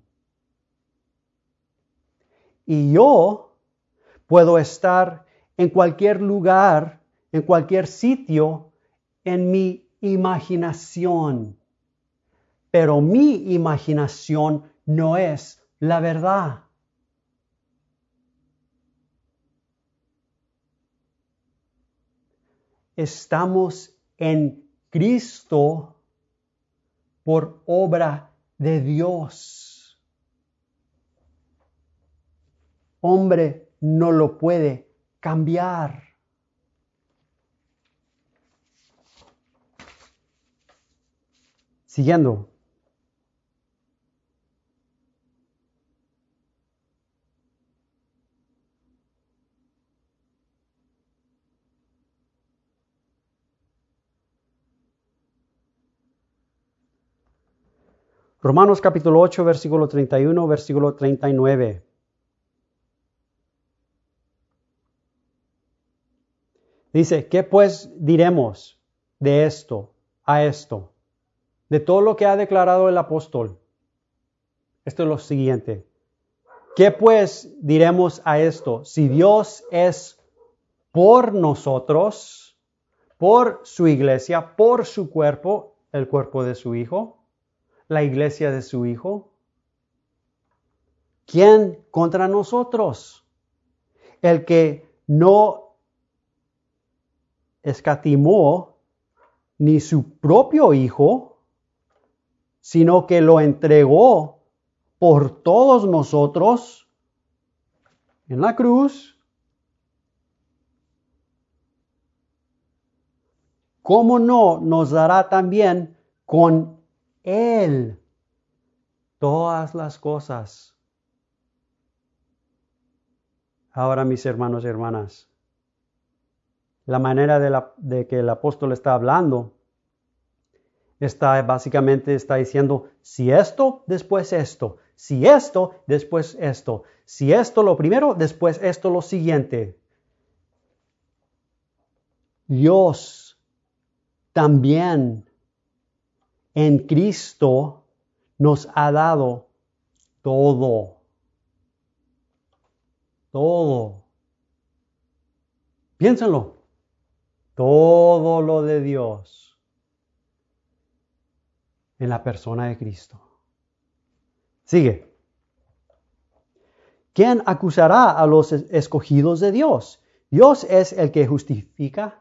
Y yo puedo estar en cualquier lugar, en cualquier sitio, en mi imaginación. Pero mi imaginación no es la verdad. Estamos en Cristo por obra de Dios. Hombre no lo puede cambiar. Siguiendo. Romanos capítulo 8, versículo 31, versículo 39. Dice, ¿qué pues diremos de esto a esto? De todo lo que ha declarado el apóstol. Esto es lo siguiente. ¿Qué pues diremos a esto? Si Dios es por nosotros, por su iglesia, por su cuerpo, el cuerpo de su Hijo, la iglesia de su Hijo. ¿Quién contra nosotros? El que no escatimó ni su propio Hijo, sino que lo entregó por todos nosotros en la cruz. ¿Cómo no nos dará también con Él todas las cosas? Ahora, mis hermanos y hermanas, la manera de que el apóstol está hablando, básicamente está diciendo, si esto, después esto. Si esto, después esto. Si esto lo primero, después esto lo siguiente. Dios también en Cristo nos ha dado todo. Todo. Piénsenlo. Todo lo de Dios en la persona de Cristo. Sigue. ¿Quién acusará a los escogidos de Dios? Dios es el que justifica.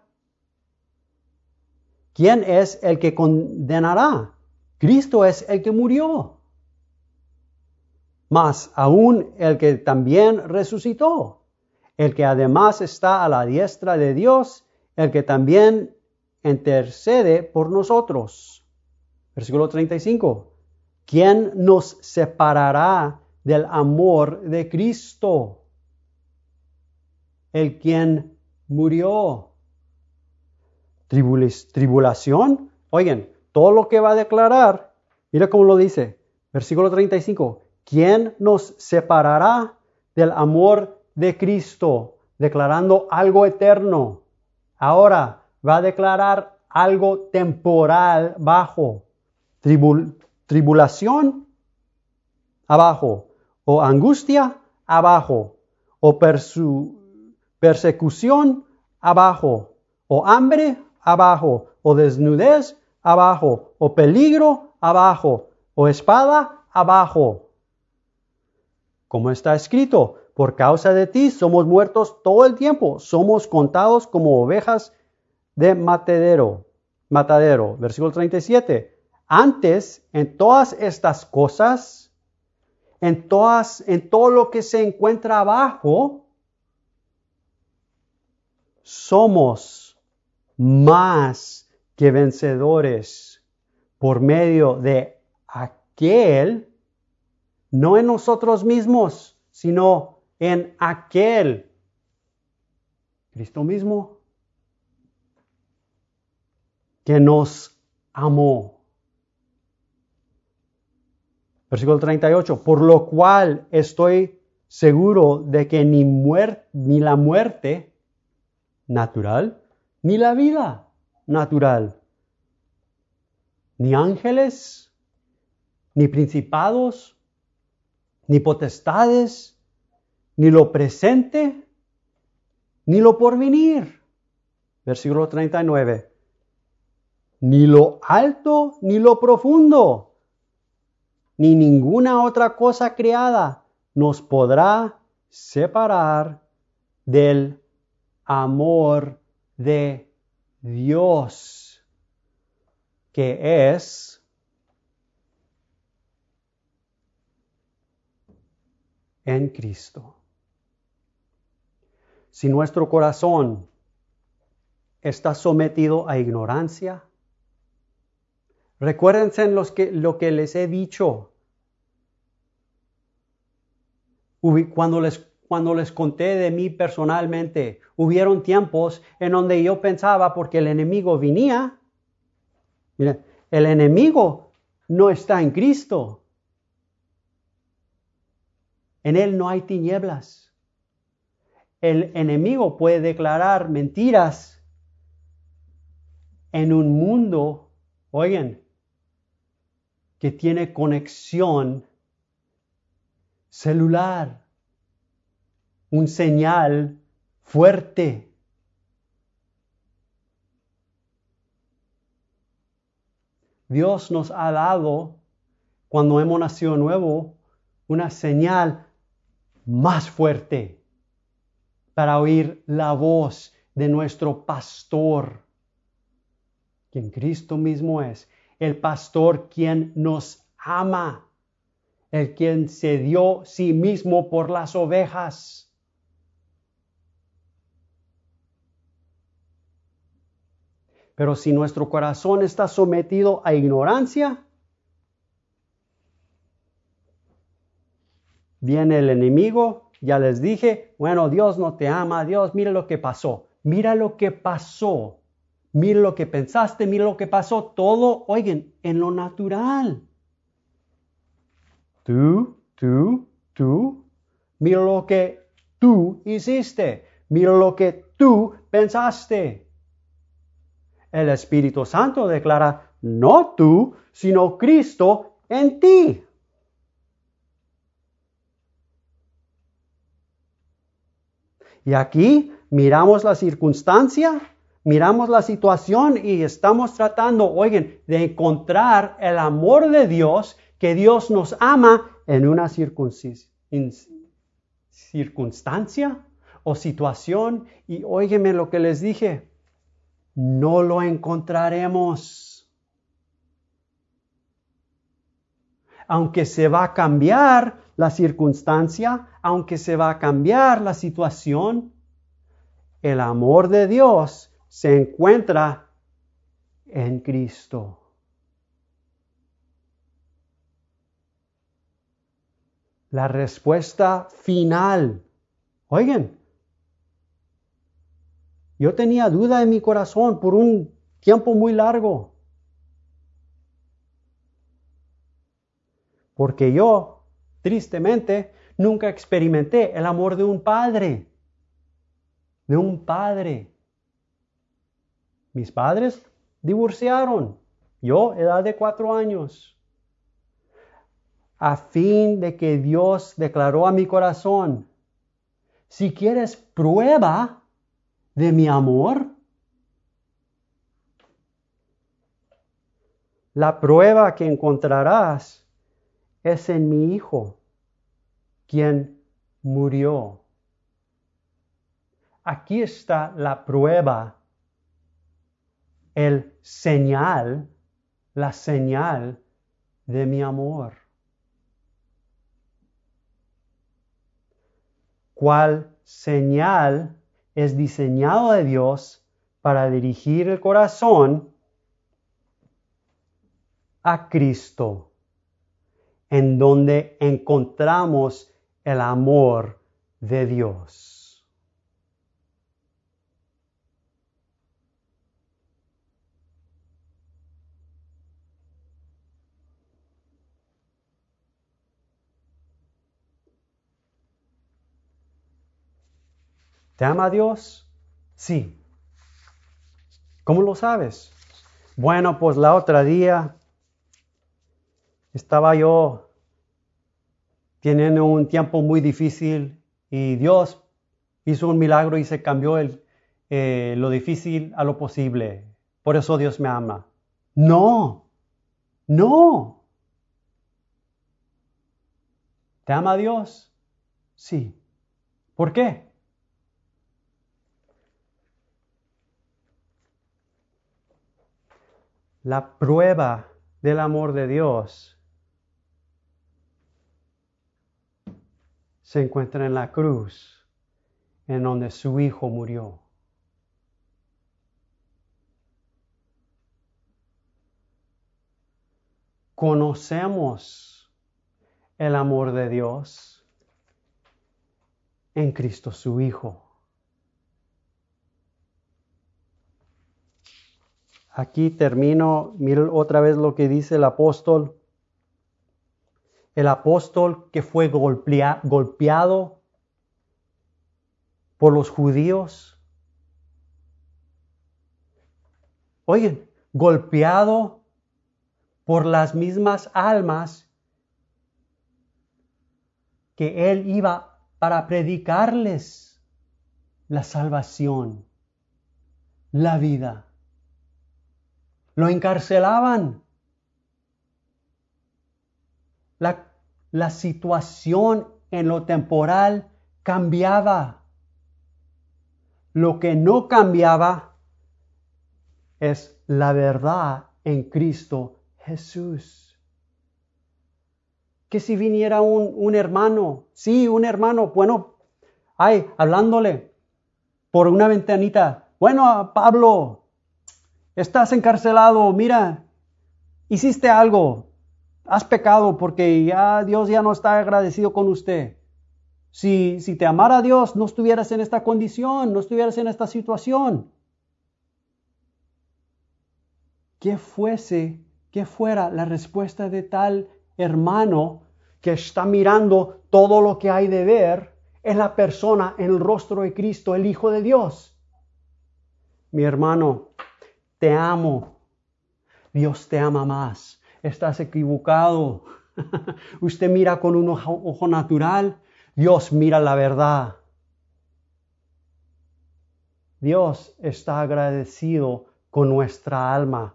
¿Quién es el que condenará? Cristo es el que murió. Mas aún el que también resucitó, el que además está a la diestra de Dios, el que también intercede por nosotros. Versículo 35. ¿Quién nos separará del amor de Cristo? El quien murió. Tribulación. Oigan, todo lo que va a declarar, mira cómo lo dice. Versículo 35. ¿Quién nos separará del amor de Cristo? Declarando algo eterno. Ahora va a declarar algo temporal bajo. Tribulación abajo. O angustia abajo. O persecución abajo. O hambre abajo. O desnudez abajo. O peligro abajo. O espada abajo. Como está escrito, por causa de ti somos muertos todo el tiempo, somos contados como ovejas de matadero. Versículo 37. Antes, en todas estas cosas, en todo lo que se encuentra abajo, somos más que vencedores por medio de aquel, no en nosotros mismos, sino en aquel, Cristo mismo, que nos amó. Versículo 38. Por lo cual estoy seguro de que ni la muerte natural, ni la vida natural, ni ángeles, ni principados, ni potestades, ni lo presente, ni lo porvenir. Versículo 39. Ni lo alto, ni lo profundo, ni ninguna otra cosa creada nos podrá separar del amor de Dios, que es en Cristo. Si nuestro corazón está sometido a ignorancia, recuérdense lo que les he dicho cuando les conté de mí personalmente. Hubieron tiempos en donde yo pensaba, porque el enemigo venía, mira, el enemigo no está en Cristo. En él no hay tinieblas. El enemigo puede declarar mentiras en un mundo, oigan, que tiene conexión celular, un señal fuerte. Dios nos ha dado, cuando hemos nacido nuevo, una señal más fuerte para oír la voz de nuestro pastor, quien Cristo mismo es, el pastor quien nos ama, el quien se dio sí mismo por las ovejas. Pero si nuestro corazón está sometido a ignorancia, viene el enemigo, ya les dije, bueno, Dios no te ama, Dios, mira lo que pasó, mira lo que pasó, mira lo que pensaste, mira lo que pasó, todo, oigan, en lo natural. Tú, mira lo que tú hiciste, mira lo que tú pensaste. El Espíritu Santo declara, no tú, sino Cristo en ti. Y aquí miramos la circunstancia, miramos la situación y estamos tratando, oigan, de encontrar el amor de Dios, que Dios nos ama en una circunstancia o situación. Y óiganme lo que les dije, no lo encontraremos. Aunque se va a cambiar la circunstancia, aunque se va a cambiar la situación, el amor de Dios se encuentra en Cristo. La respuesta final. Oigan, yo tenía duda en mi corazón por un tiempo muy largo. Porque yo, tristemente, nunca experimenté el amor de un padre. De un padre. Mis padres divorciaron. Yo, edad de 4 años. A fin de que Dios declaró a mi corazón, si quieres prueba de mi amor, la prueba que encontrarás es en mi Hijo, quien murió. Aquí está la prueba, la señal de mi amor. ¿Cuál señal es diseñado de Dios para dirigir el corazón a Cristo, en donde encontramos el amor de Dios? ¿Te ama Dios? Sí. ¿Cómo lo sabes? Bueno, pues la otra día estaba yo teniendo un tiempo muy difícil y Dios hizo un milagro y se cambió lo difícil a lo posible. Por eso Dios me ama. No. ¿Te ama Dios? Sí. ¿Por qué? La prueba del amor de Dios se encuentra en la cruz, en donde su Hijo murió. Conocemos el amor de Dios en Cristo su Hijo. Aquí termino, miren otra vez lo que dice el apóstol. El apóstol que fue golpeado por los judíos. Oigan, golpeado por las mismas almas que él iba para predicarles la salvación, la vida. Lo encarcelaban, la situación en lo temporal cambiaba. Lo que no cambiaba es la verdad en Cristo Jesús. Que si viniera un hermano, sí, un hermano, bueno, hablándole por una ventanita, bueno, Pablo, estás encarcelado, mira, hiciste algo, has pecado porque ya Dios ya no está agradecido con usted. Si te amara Dios, no estuvieras en esta condición, no estuvieras en esta situación. ¿Qué fuera la respuesta de tal hermano que está mirando todo lo que hay de ver en la persona, en el rostro de Cristo, el Hijo de Dios? Mi hermano, te amo. Dios te ama más. Estás equivocado. Usted mira con un ojo natural. Dios mira la verdad. Dios está agradecido con nuestra alma.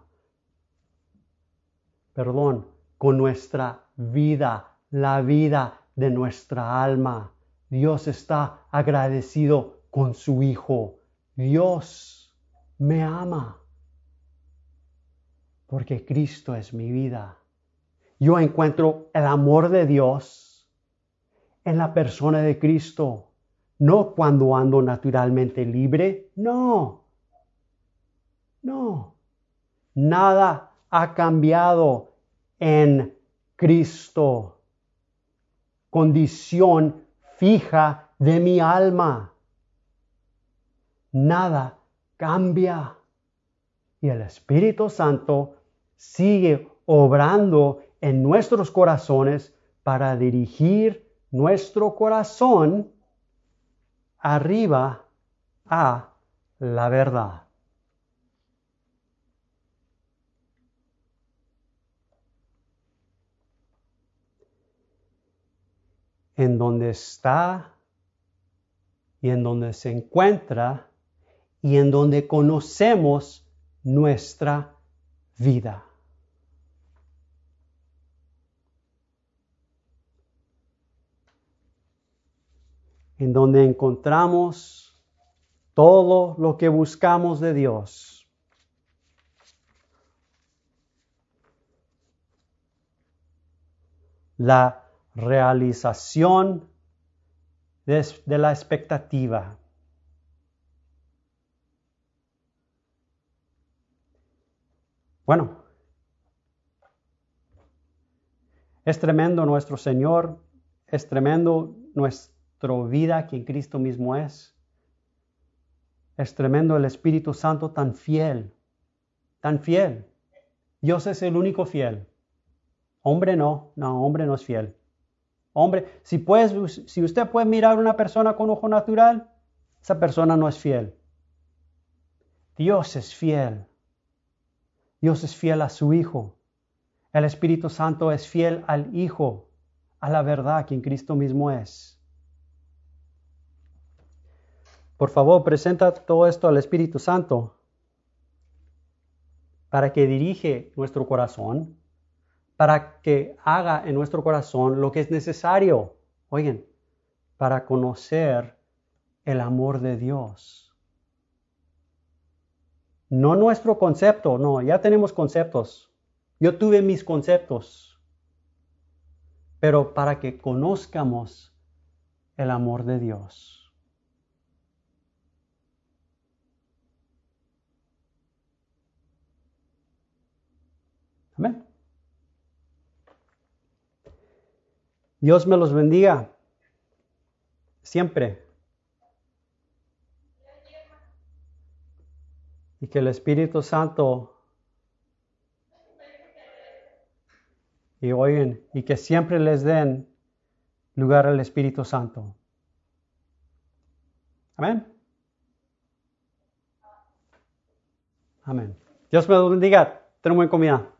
Con nuestra vida, la vida de nuestra alma. Dios está agradecido con su Hijo. Dios me ama porque Cristo es mi vida. Yo encuentro el amor de Dios en la persona de Cristo. No cuando ando naturalmente libre. No. Nada ha cambiado en Cristo. Condición fija de mi alma. Nada cambia. Y el Espíritu Santo sigue obrando en nuestros corazones para dirigir nuestro corazón arriba a la verdad. En donde está y en donde se encuentra y en donde conocemos nuestra vida. En donde encontramos todo lo que buscamos de Dios. La realización de la expectativa. Bueno, es tremendo nuestro Señor, es tremendo nuestra vida que en Cristo mismo es. Es tremendo el Espíritu Santo tan fiel, tan fiel. Dios es el único fiel. Hombre hombre no es fiel. Hombre, si usted puede mirar a una persona con ojo natural, esa persona no es fiel. Dios es fiel. Dios es fiel a su Hijo. El Espíritu Santo es fiel al Hijo, a la verdad que en Cristo mismo es. Por favor, presenta todo esto al Espíritu Santo para que dirige nuestro corazón, para que haga en nuestro corazón lo que es necesario, oigan, para conocer el amor de Dios. No nuestro concepto, no, ya tenemos conceptos. Yo tuve mis conceptos, pero para que conozcamos el amor de Dios. Amén. Dios me los bendiga siempre. Y que el Espíritu Santo y que siempre les den lugar al Espíritu Santo. Amén. Amén. Dios me los bendiga. Ten buen comida.